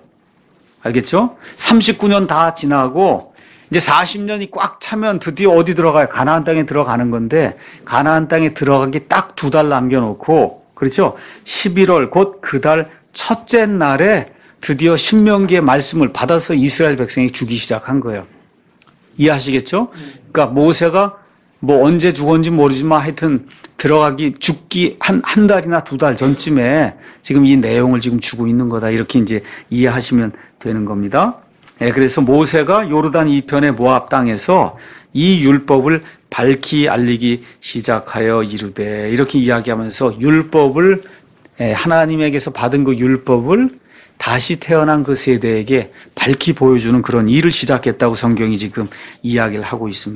알겠죠? 39년 다 지나고 이제 40년이 꽉 차면 드디어 어디 들어가요? 가나안 땅에 들어가는 건데 가나안 땅에 들어가기 딱 2달 남겨놓고 그렇죠? 11월 곧 그 달 첫째 날에 드디어 신명기의 말씀을 받아서 이스라엘 백성이 주기 시작한 거예요. 이해하시겠죠? 그러니까 모세가 뭐 언제 죽었는지 모르지만 하여튼 죽기 한 달이나 2달 전쯤에 지금 이 내용을 지금 주고 있는 거다. 이렇게 이제 이해하시면 되는 겁니다. 그래서 모세가 요르단 이편의 모압 땅에서 이 율법을 밝히 알리기 시작하여 이르되 이렇게 이야기하면서 율법을 하나님에게서 받은 그 율법을 다시 태어난 그 세대에게 밝히 보여주는 그런 일을 시작했다고 성경이 지금 이야기를 하고 있습니다.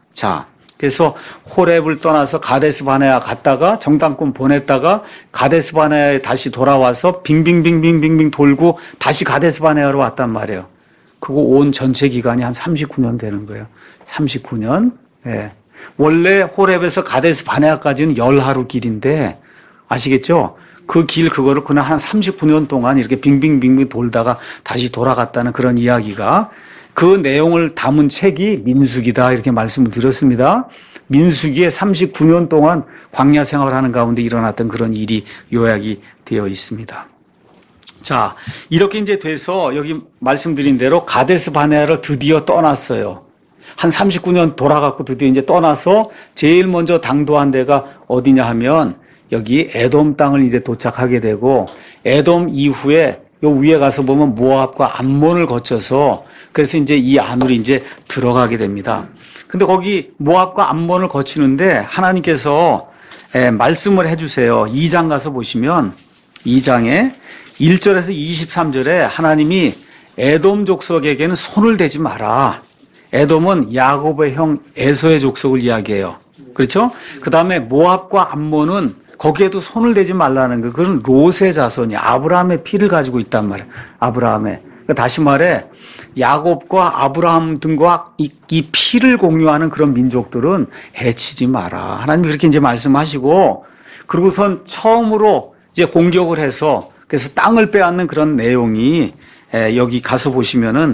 자, 그래서 호렙을 떠나서 가데스 바네아 갔다가 정탐꾼 보냈다가 가데스 바네아에 다시 돌아와서 빙빙빙빙빙빙 돌고 다시 가데스 바네아로 왔단 말이에요. 그거 온 전체 기간이 한 39년 되는 거예요. 39년. 예. 원래 호렙에서 가데스 바네아까지는 10하루 길인데 아시겠죠? 그 그거를 그냥 한 39년 동안 이렇게 빙빙빙빙 돌다가 다시 돌아갔다는 그런 이야기가 그 내용을 담은 책이 민수기다 이렇게 말씀을 드렸습니다. 민수기에 39년 동안 광야 생활하는 가운데 일어났던 그런 일이 요약이 되어 있습니다. 자, 이렇게 이제 돼서 여기 말씀드린 대로 가데스 바네아를 드디어 떠났어요. 한 39년 돌아갔고 드디어 이제 떠나서 제일 먼저 당도한 데가 어디냐 하면 여기 에돔 땅을 이제 도착하게 되고 에돔 이후에 요 위에 가서 보면 모압과 암몬을 거쳐서 그래서 이제 이 안으로 이제 들어가게 됩니다. 근데 거기 모압과 암몬을 거치는데 하나님께서 말씀을 해주세요. 2장 가서 보시면 2장에 1절에서 23절에 하나님이 에돔 족속에게는 손을 대지 마라. 에돔은 야곱의 형 에서의 족속을 이야기해요. 그렇죠? 그 다음에 모압과 암몬은 거기에도 손을 대지 말라는 거. 그건 롯의 자손이 아브라함의 피를 가지고 있단 말이에요. 아브라함의. 그러니까 다시 말해 야곱과 아브라함 등과 이 피를 공유하는 그런 민족들은 해치지 마라. 하나님이 그렇게 이제 말씀하시고 그리고선 처음으로 이제 공격을 해서 그래서 땅을 빼앗는 그런 내용이 여기 가서 보시면은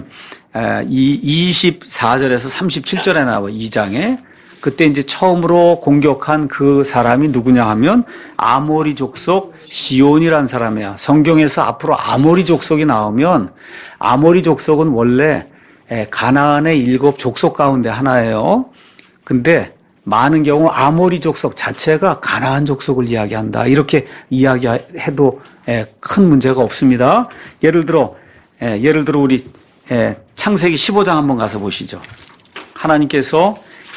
이 24절에서 37절에 나와요. 2장에. 그때 이제 처음으로 공격한 그 사람이 누구냐 하면 아모리 족속 시온이라는 사람이야. 성경에서 앞으로 아모리 족속이 나오면 아모리 족속은 원래 가나안의 7 족속 가운데 하나예요. 근데 많은 경우 아모리 족속 자체가 가나안 족속을 이야기한다. 이렇게 이야기해도 큰 문제가 없습니다. 예를 들어 우리 창세기 15장 한번 가서 보시죠. 하나님께서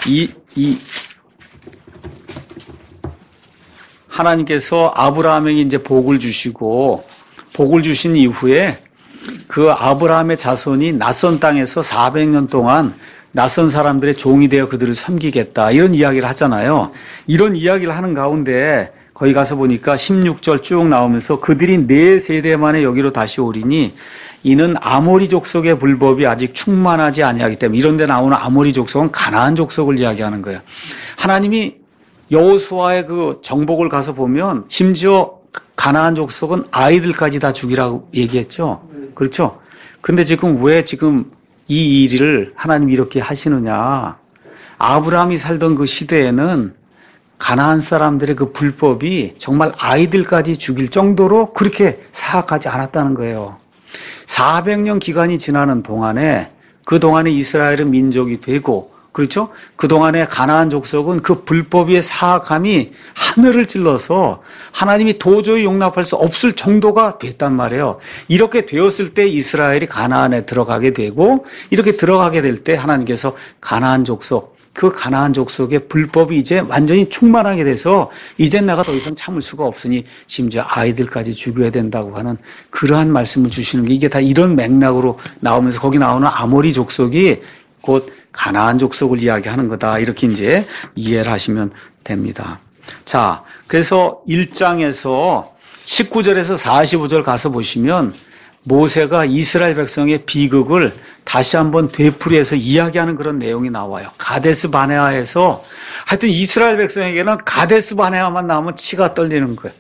하나님께서 아브라함에게 이제 복을 주시고 복을 주신 이후에 그 아브라함의 자손이 낯선 땅에서 400년 동안 낯선 사람들의 종이 되어 그들을 섬기겠다. 이런 이야기를 하잖아요. 이런 이야기를 하는 가운데 거기 가서 보니까 16절 쭉 나오면서 그들이 4세대 만에 여기로 다시 오리니 이는 아모리 족속의 불법이 아직 충만하지 아니하기 때문에 이런 데 나오는 아모리 족속은 가나안 족속을 이야기하는 거예요. 하나님이 여호수아의 그 정복을 가서 보면 심지어 가나안 족속은 아이들까지 다 죽이라고 얘기했죠. 그렇죠? 근데 왜 이 일을 하나님이 이렇게 하시느냐. 아브라함이 살던 그 시대에는 가나안 사람들의 그 불법이 정말 아이들까지 죽일 정도로 그렇게 사악하지 않았다는 거예요. 400년 기간이 지나는 동안에 그동안에 이스라엘은 민족이 되고 그렇죠? 그동안에 가나안 족속은 그 불법의 사악함이 하늘을 찔러서 하나님이 도저히 용납할 수 없을 정도가 됐단 말이에요. 이렇게 되었을 때 이스라엘이 가나안에 들어가게 되고 이렇게 들어가게 될 때 하나님께서 가나안 족속 그 가나안 족속의 불법이 이제 완전히 충만하게 돼서 이제 내가 더 이상 참을 수가 없으니 심지어 아이들까지 죽여야 된다고 하는 그러한 말씀을 주시는 게 이게 다 이런 맥락으로 나오면서 거기 나오는 아모리 족속이 곧 가나안 족속을 이야기하는 거다. 이렇게 이제 이해를 하시면 됩니다. 자, 그래서 1장에서 19절에서 45절 가서 보시면 모세가 이스라엘 백성의 비극을 다시 한번 되풀이해서 이야기하는 그런 내용이 나와요. 가데스 바네아에서 하여튼 이스라엘 백성에게는 가데스 바네아만 나오면 치가 떨리는 거예요.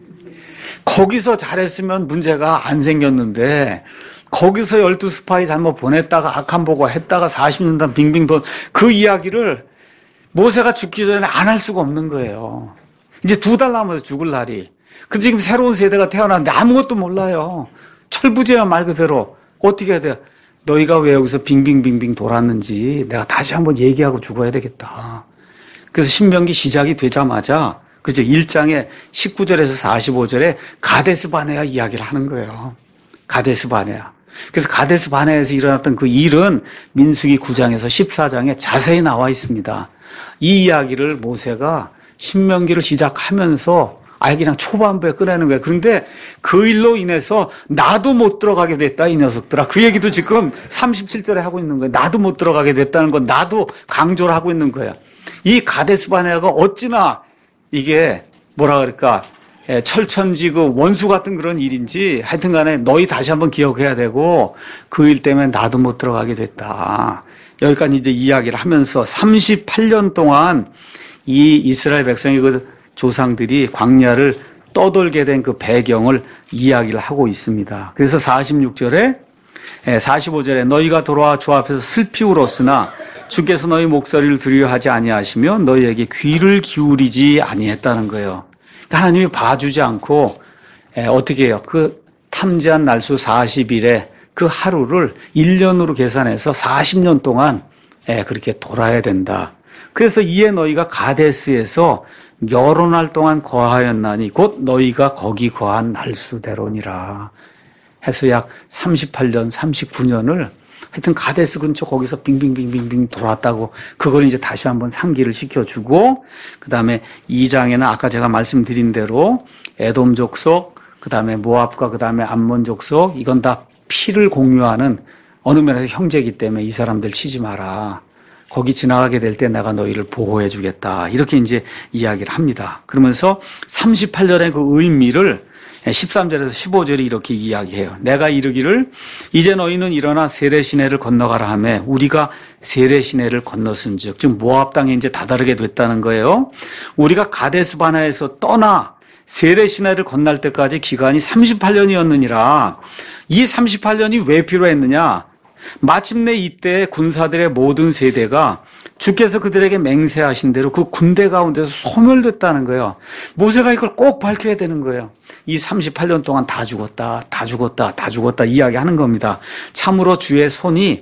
거기서 잘했으면 문제가 안 생겼는데 거기서 12스파이 잘못 보냈다가 악한 보고 했다가 40년 동안 빙빙 돈 그 이야기를 모세가 죽기 전에 안 할 수가 없는 거예요. 이제 2달 남아서 죽을 날이. 근데 지금 새로운 세대가 태어났는데 아무것도 몰라요. 철부지야 말 그대로. 어떻게 해야 돼? 너희가 왜 여기서 빙빙빙빙 돌았는지 내가 다시 한번 얘기하고 죽어야 되겠다. 그래서 신명기 시작이 되자마자 그죠? 1장에 19절에서 45절에 가데스 바네아 이야기를 하는 거예요. 가데스 바네아. 그래서 가데스 바네아에서 일어났던 그 일은 민수기 9장에서 14장에 자세히 나와 있습니다. 이 이야기를 모세가 신명기를 시작하면서 아예 그냥 초반부에 꺼내는 거예요. 그런데 그 일로 인해서 나도 못 들어가게 됐다, 이 녀석들아. 그 얘기도 지금 37절에 하고 있는 거예요. 나도 못 들어가게 됐다는 건 나도 강조를 하고 있는 거예요. 이 가데스 바네아가 어찌나 이게 뭐라 그럴까, 철천지 그 원수 같은 그런 일인지 하여튼 간에 너희 다시 한번 기억해야 되고 그 일 때문에 나도 못 들어가게 됐다. 여기까지 이제 이야기를 하면서 38년 동안 이 이스라엘 백성의 그 조상들이 광야를 떠돌게 된 그 배경을 이야기를 하고 있습니다. 그래서 46절에 45절에 너희가 돌아와 주 앞에서 슬피 울었으나 주께서 너희 목소리를 들으려 하지 아니하시며 너희에게 귀를 기울이지 아니했다는 거예요. 그러니까 하나님이 봐주지 않고 어떻게 해요? 그 탐지한 날수 40일에 그 하루를 1년으로 계산해서 40년 동안 그렇게 돌아야 된다. 그래서 이에 너희가 가데스에서 여러 날 동안 거하였나니 곧 너희가 거기 거한 날수대로니라. 해서 약 38년, 39년을 하여튼 가데스 근처 거기서 빙빙빙빙빙 돌았다고 그걸 이제 다시 한번 상기를 시켜주고 그 다음에 2장에는 아까 제가 말씀드린 대로 에돔 족속, 그 다음에 모압과 그 다음에 암몬 족속 이건 다 피를 공유하는 어느 면에서 형제이기 때문에 이 사람들 치지 마라. 거기 지나가게 될 때 내가 너희를 보호해 주겠다. 이렇게 이제 이야기를 합니다. 그러면서 38년의 그 의미를 13절에서 15절이 이렇게 이야기해요. 내가 이르기를 이제 너희는 일어나 세례 시내를 건너가라 하며 우리가 세례 시내를 건넜은즉 즉 모압 땅에 이제 다다르게 됐다는 거예요. 우리가 가데스 바네아에서 떠나 세례 시내를 건널 때까지 기간이 38년이었느니라. 이 38년이 왜 필요했느냐? 마침내 이때 군사들의 모든 세대가 주께서 그들에게 맹세하신 대로 그 군대 가운데서 소멸됐다는 거예요. 모세가 이걸 꼭 밝혀야 되는 거예요. 이 38년 동안 다 죽었다, 다 죽었다, 다 죽었다 이야기하는 겁니다. 참으로 주의 손이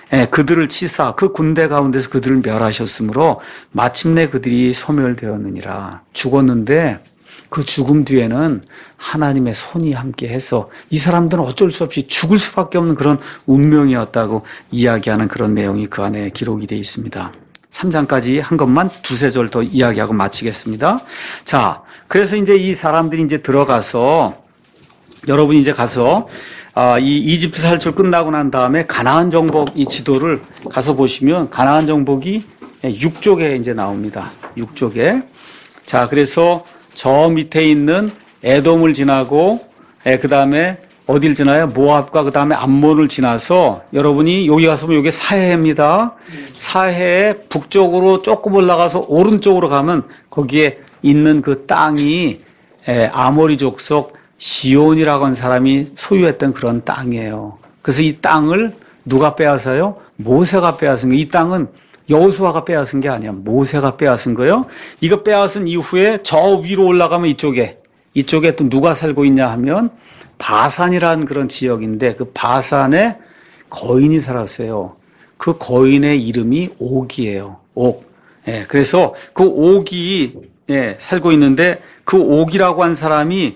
그들을 치사 그 군대 가운데서 그들을 멸하셨으므로 마침내 그들이 소멸되었느니라. 죽었는데 그 죽음 뒤에는 하나님의 손이 함께해서 이 사람들은 어쩔 수 없이 죽을 수밖에 없는 그런 운명이었다고 이야기하는 그런 내용이 그 안에 기록이 되어 있습니다. 3장까지 한 것만 두세 절 더 이야기하고 마치겠습니다. 자, 그래서 이제 이 사람들이 이제 들어가서 여러분이 이제 가서 이 이집트 살출 끝나고 난 다음에 가나안 정복 이 지도를 가서 보시면 가나안 정복이 6쪽에 이제 나옵니다. 6쪽에. 자, 그래서 저 밑에 있는 에돔을 지나고 그 다음에 어딜 지나요? 모압과 그 다음에 암몬을 지나서 여러분이 여기 가서 보면 이게 사해입니다. 사해의 북쪽으로 조금 올라가서 오른쪽으로 가면 거기에 있는 그 땅이 아모리 족속 시온이라고 하는 사람이 소유했던 그런 땅이에요. 그래서 이 땅을 누가 빼앗아요? 모세가 빼앗은 거예요. 이 땅은 여호수아가 빼앗은 게 아니야. 모세가 빼앗은 거예요. 이거 빼앗은 이후에 저 위로 올라가면 이쪽에 또 누가 살고 있냐 하면 바산이라는 그런 지역인데 그 바산에 거인이 살았어요. 그 거인의 이름이 옥이에요. 옥. 그래서 그 옥이 살고 있는데 그 옥이라고 한 사람이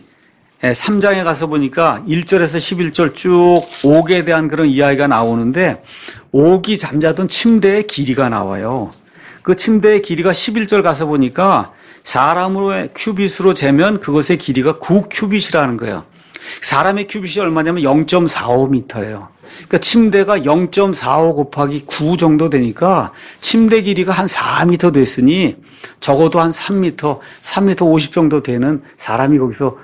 3장에 가서 보니까 1절에서 11절 쭉 옥에 대한 그런 이야기가 나오는데 옥이 잠자던 침대의 길이가 나와요. 그 침대의 길이가 11절 가서 보니까 사람으로의 큐빗으로 재면 그것의 길이가 9큐빗이라는 거예요. 사람의 큐빗이 얼마냐면 0.45m예요. 그러니까 침대가 0.45 곱하기 9 정도 되니까 침대 길이가 한 4m 됐으니 적어도 한 3m, 3m 50 정도 되는 사람이 거기서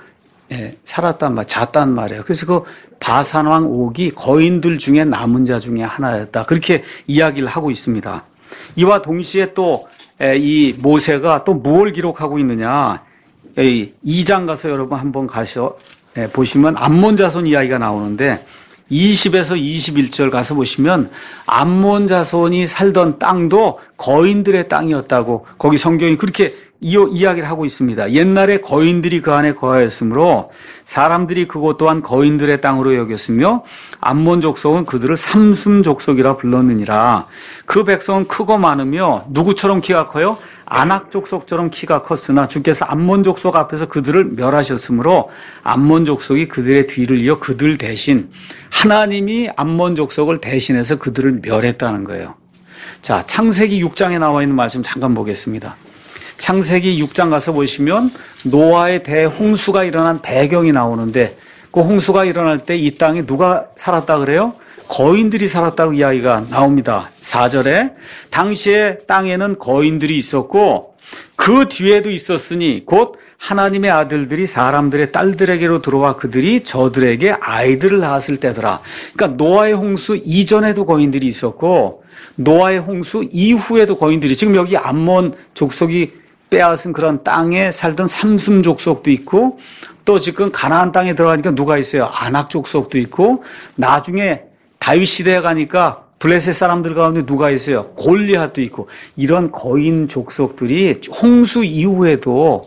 잤단 말이에요. 그래서 그 바산왕 옥이 거인들 중에 남은 자 중에 하나였다. 그렇게 이야기를 하고 있습니다. 이와 동시에 또 이 모세가 또 뭘 기록하고 있느냐. 2장 가서 여러분 한번 가서 보시면 암몬 자손 이야기가 나오는데 20에서 21절 가서 보시면 암몬 자손이 살던 땅도 거인들의 땅이었다고 거기 성경이 그렇게 이야기를 하고 있습니다. 옛날에 거인들이 그 안에 거하였으므로 사람들이 그곳 또한 거인들의 땅으로 여겼으며 암몬 족속은 그들을 삼순 족속이라 불렀느니라. 그 백성은 크고 많으며 누구처럼 키가 커요? 아낙 족속처럼 키가 컸으나 주께서 암몬 족속 앞에서 그들을 멸하셨으므로 암몬 족속이 그들의 뒤를 이어 그들 대신 하나님이 암몬 족속을 대신해서 그들을 멸했다는 거예요. 자, 창세기 6장에 나와 있는 말씀 잠깐 보겠습니다. 창세기 6장 가서 보시면 노아의 대홍수가 일어난 배경이 나오는데 그 홍수가 일어날 때 이 땅에 누가 살았다 그래요? 거인들이 살았다고 이야기가 나옵니다. 4절에 당시에 땅에는 거인들이 있었고 그 뒤에도 있었으니 곧 하나님의 아들들이 사람들의 딸들에게로 들어와 그들이 저들에게 아이들을 낳았을 때더라. 그러니까 노아의 홍수 이전에도 거인들이 있었고 노아의 홍수 이후에도 거인들이, 지금 여기 암몬 족속이 빼앗은 그런 땅에 살던 삼슴 족속도 있고 또 지금 가나안 땅에 들어가니까 누가 있어요? 아낙 족속도 있고 나중에 다윗 시대에 가니까 블레셋 사람들 가운데 누가 있어요? 골리앗도 있고 이런 거인 족속들이 홍수 이후에도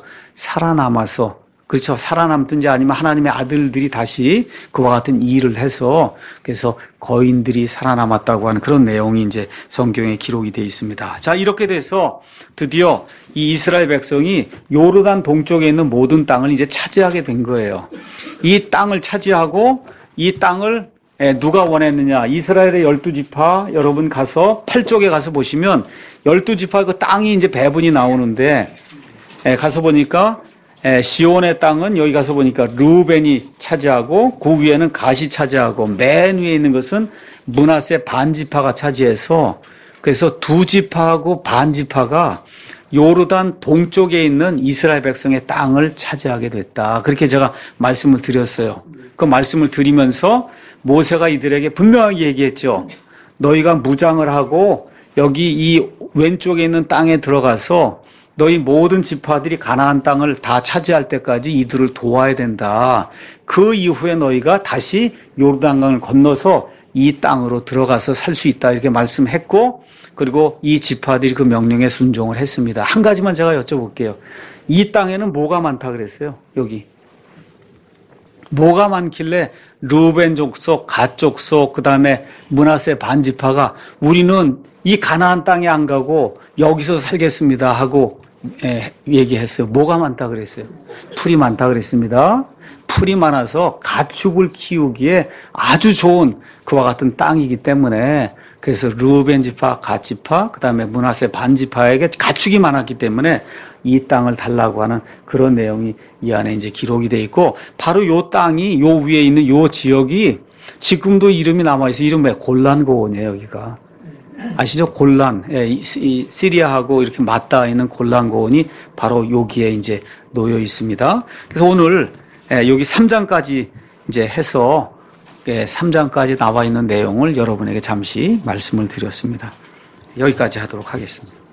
살아남아서, 그렇죠, 살아남든지 아니면 하나님의 아들들이 다시 그와 같은 일을 해서 그래서 거인들이 살아남았다고 하는 그런 내용이 이제 성경에 기록이 되어 있습니다. 자, 이렇게 돼서 드디어 이 이스라엘 백성이 요르단 동쪽에 있는 모든 땅을 이제 차지하게 된 거예요. 이 땅을 차지하고 이 땅을 누가 원했느냐? 이스라엘의 12지파 여러분 가서 8쪽에 가서 보시면 12지파 그 땅이 이제 배분이 나오는데 가서 보니까 시온의 땅은 여기 가서 보니까 르우벤이 차지하고 그 위에는 갓이 차지하고 맨 위에 있는 것은 므낫세 반지파가 차지해서 그래서 두 지파하고 반지파가 요르단 동쪽에 있는 이스라엘 백성의 땅을 차지하게 됐다. 그렇게 제가 말씀을 드렸어요. 그 말씀을 드리면서 모세가 이들에게 분명하게 얘기했죠. 너희가 무장을 하고 여기 이 왼쪽에 있는 땅에 들어가서 너희 모든 지파들이 가나안 땅을 다 차지할 때까지 이들을 도와야 된다. 그 이후에 너희가 다시 요르단강을 건너서 이 땅으로 들어가서 살 수 있다. 이렇게 말씀했고 그리고 이 지파들이 그 명령에 순종을 했습니다. 한 가지만 제가 여쭤볼게요. 이 땅에는 뭐가 많다 그랬어요? 여기. 뭐가 많길래 르우벤 족속, 갓 족속, 그다음에 므낫세 반지파가 우리는 이 가나안 땅에 안 가고 여기서 살겠습니다 하고 얘기했어요. 뭐가 많다 그랬어요? 풀이 많다 그랬습니다. 풀이 많아서 가축을 키우기에 아주 좋은 그와 같은 땅이기 때문에 그래서 르우벤 지파, 갓 지파, 그다음에 므낫세 반지파에게 가축이 많았기 때문에 이 땅을 달라고 하는 그런 내용이 이 안에 이제 기록이 돼 있고 바로 요 땅이 요 위에 있는 요 지역이 지금도 이름이 남아 있어요. 이름이 골란 고원이에요, 여기가. 아시죠? 골란. 이 시리아하고 이렇게 맞닿아 있는 골란 고원이 바로 여기에 이제 놓여 있습니다. 그래서 오늘 여기 3장까지 이제 해서 3장까지 나와 있는 내용을 여러분에게 잠시 말씀을 드렸습니다. 여기까지 하도록 하겠습니다.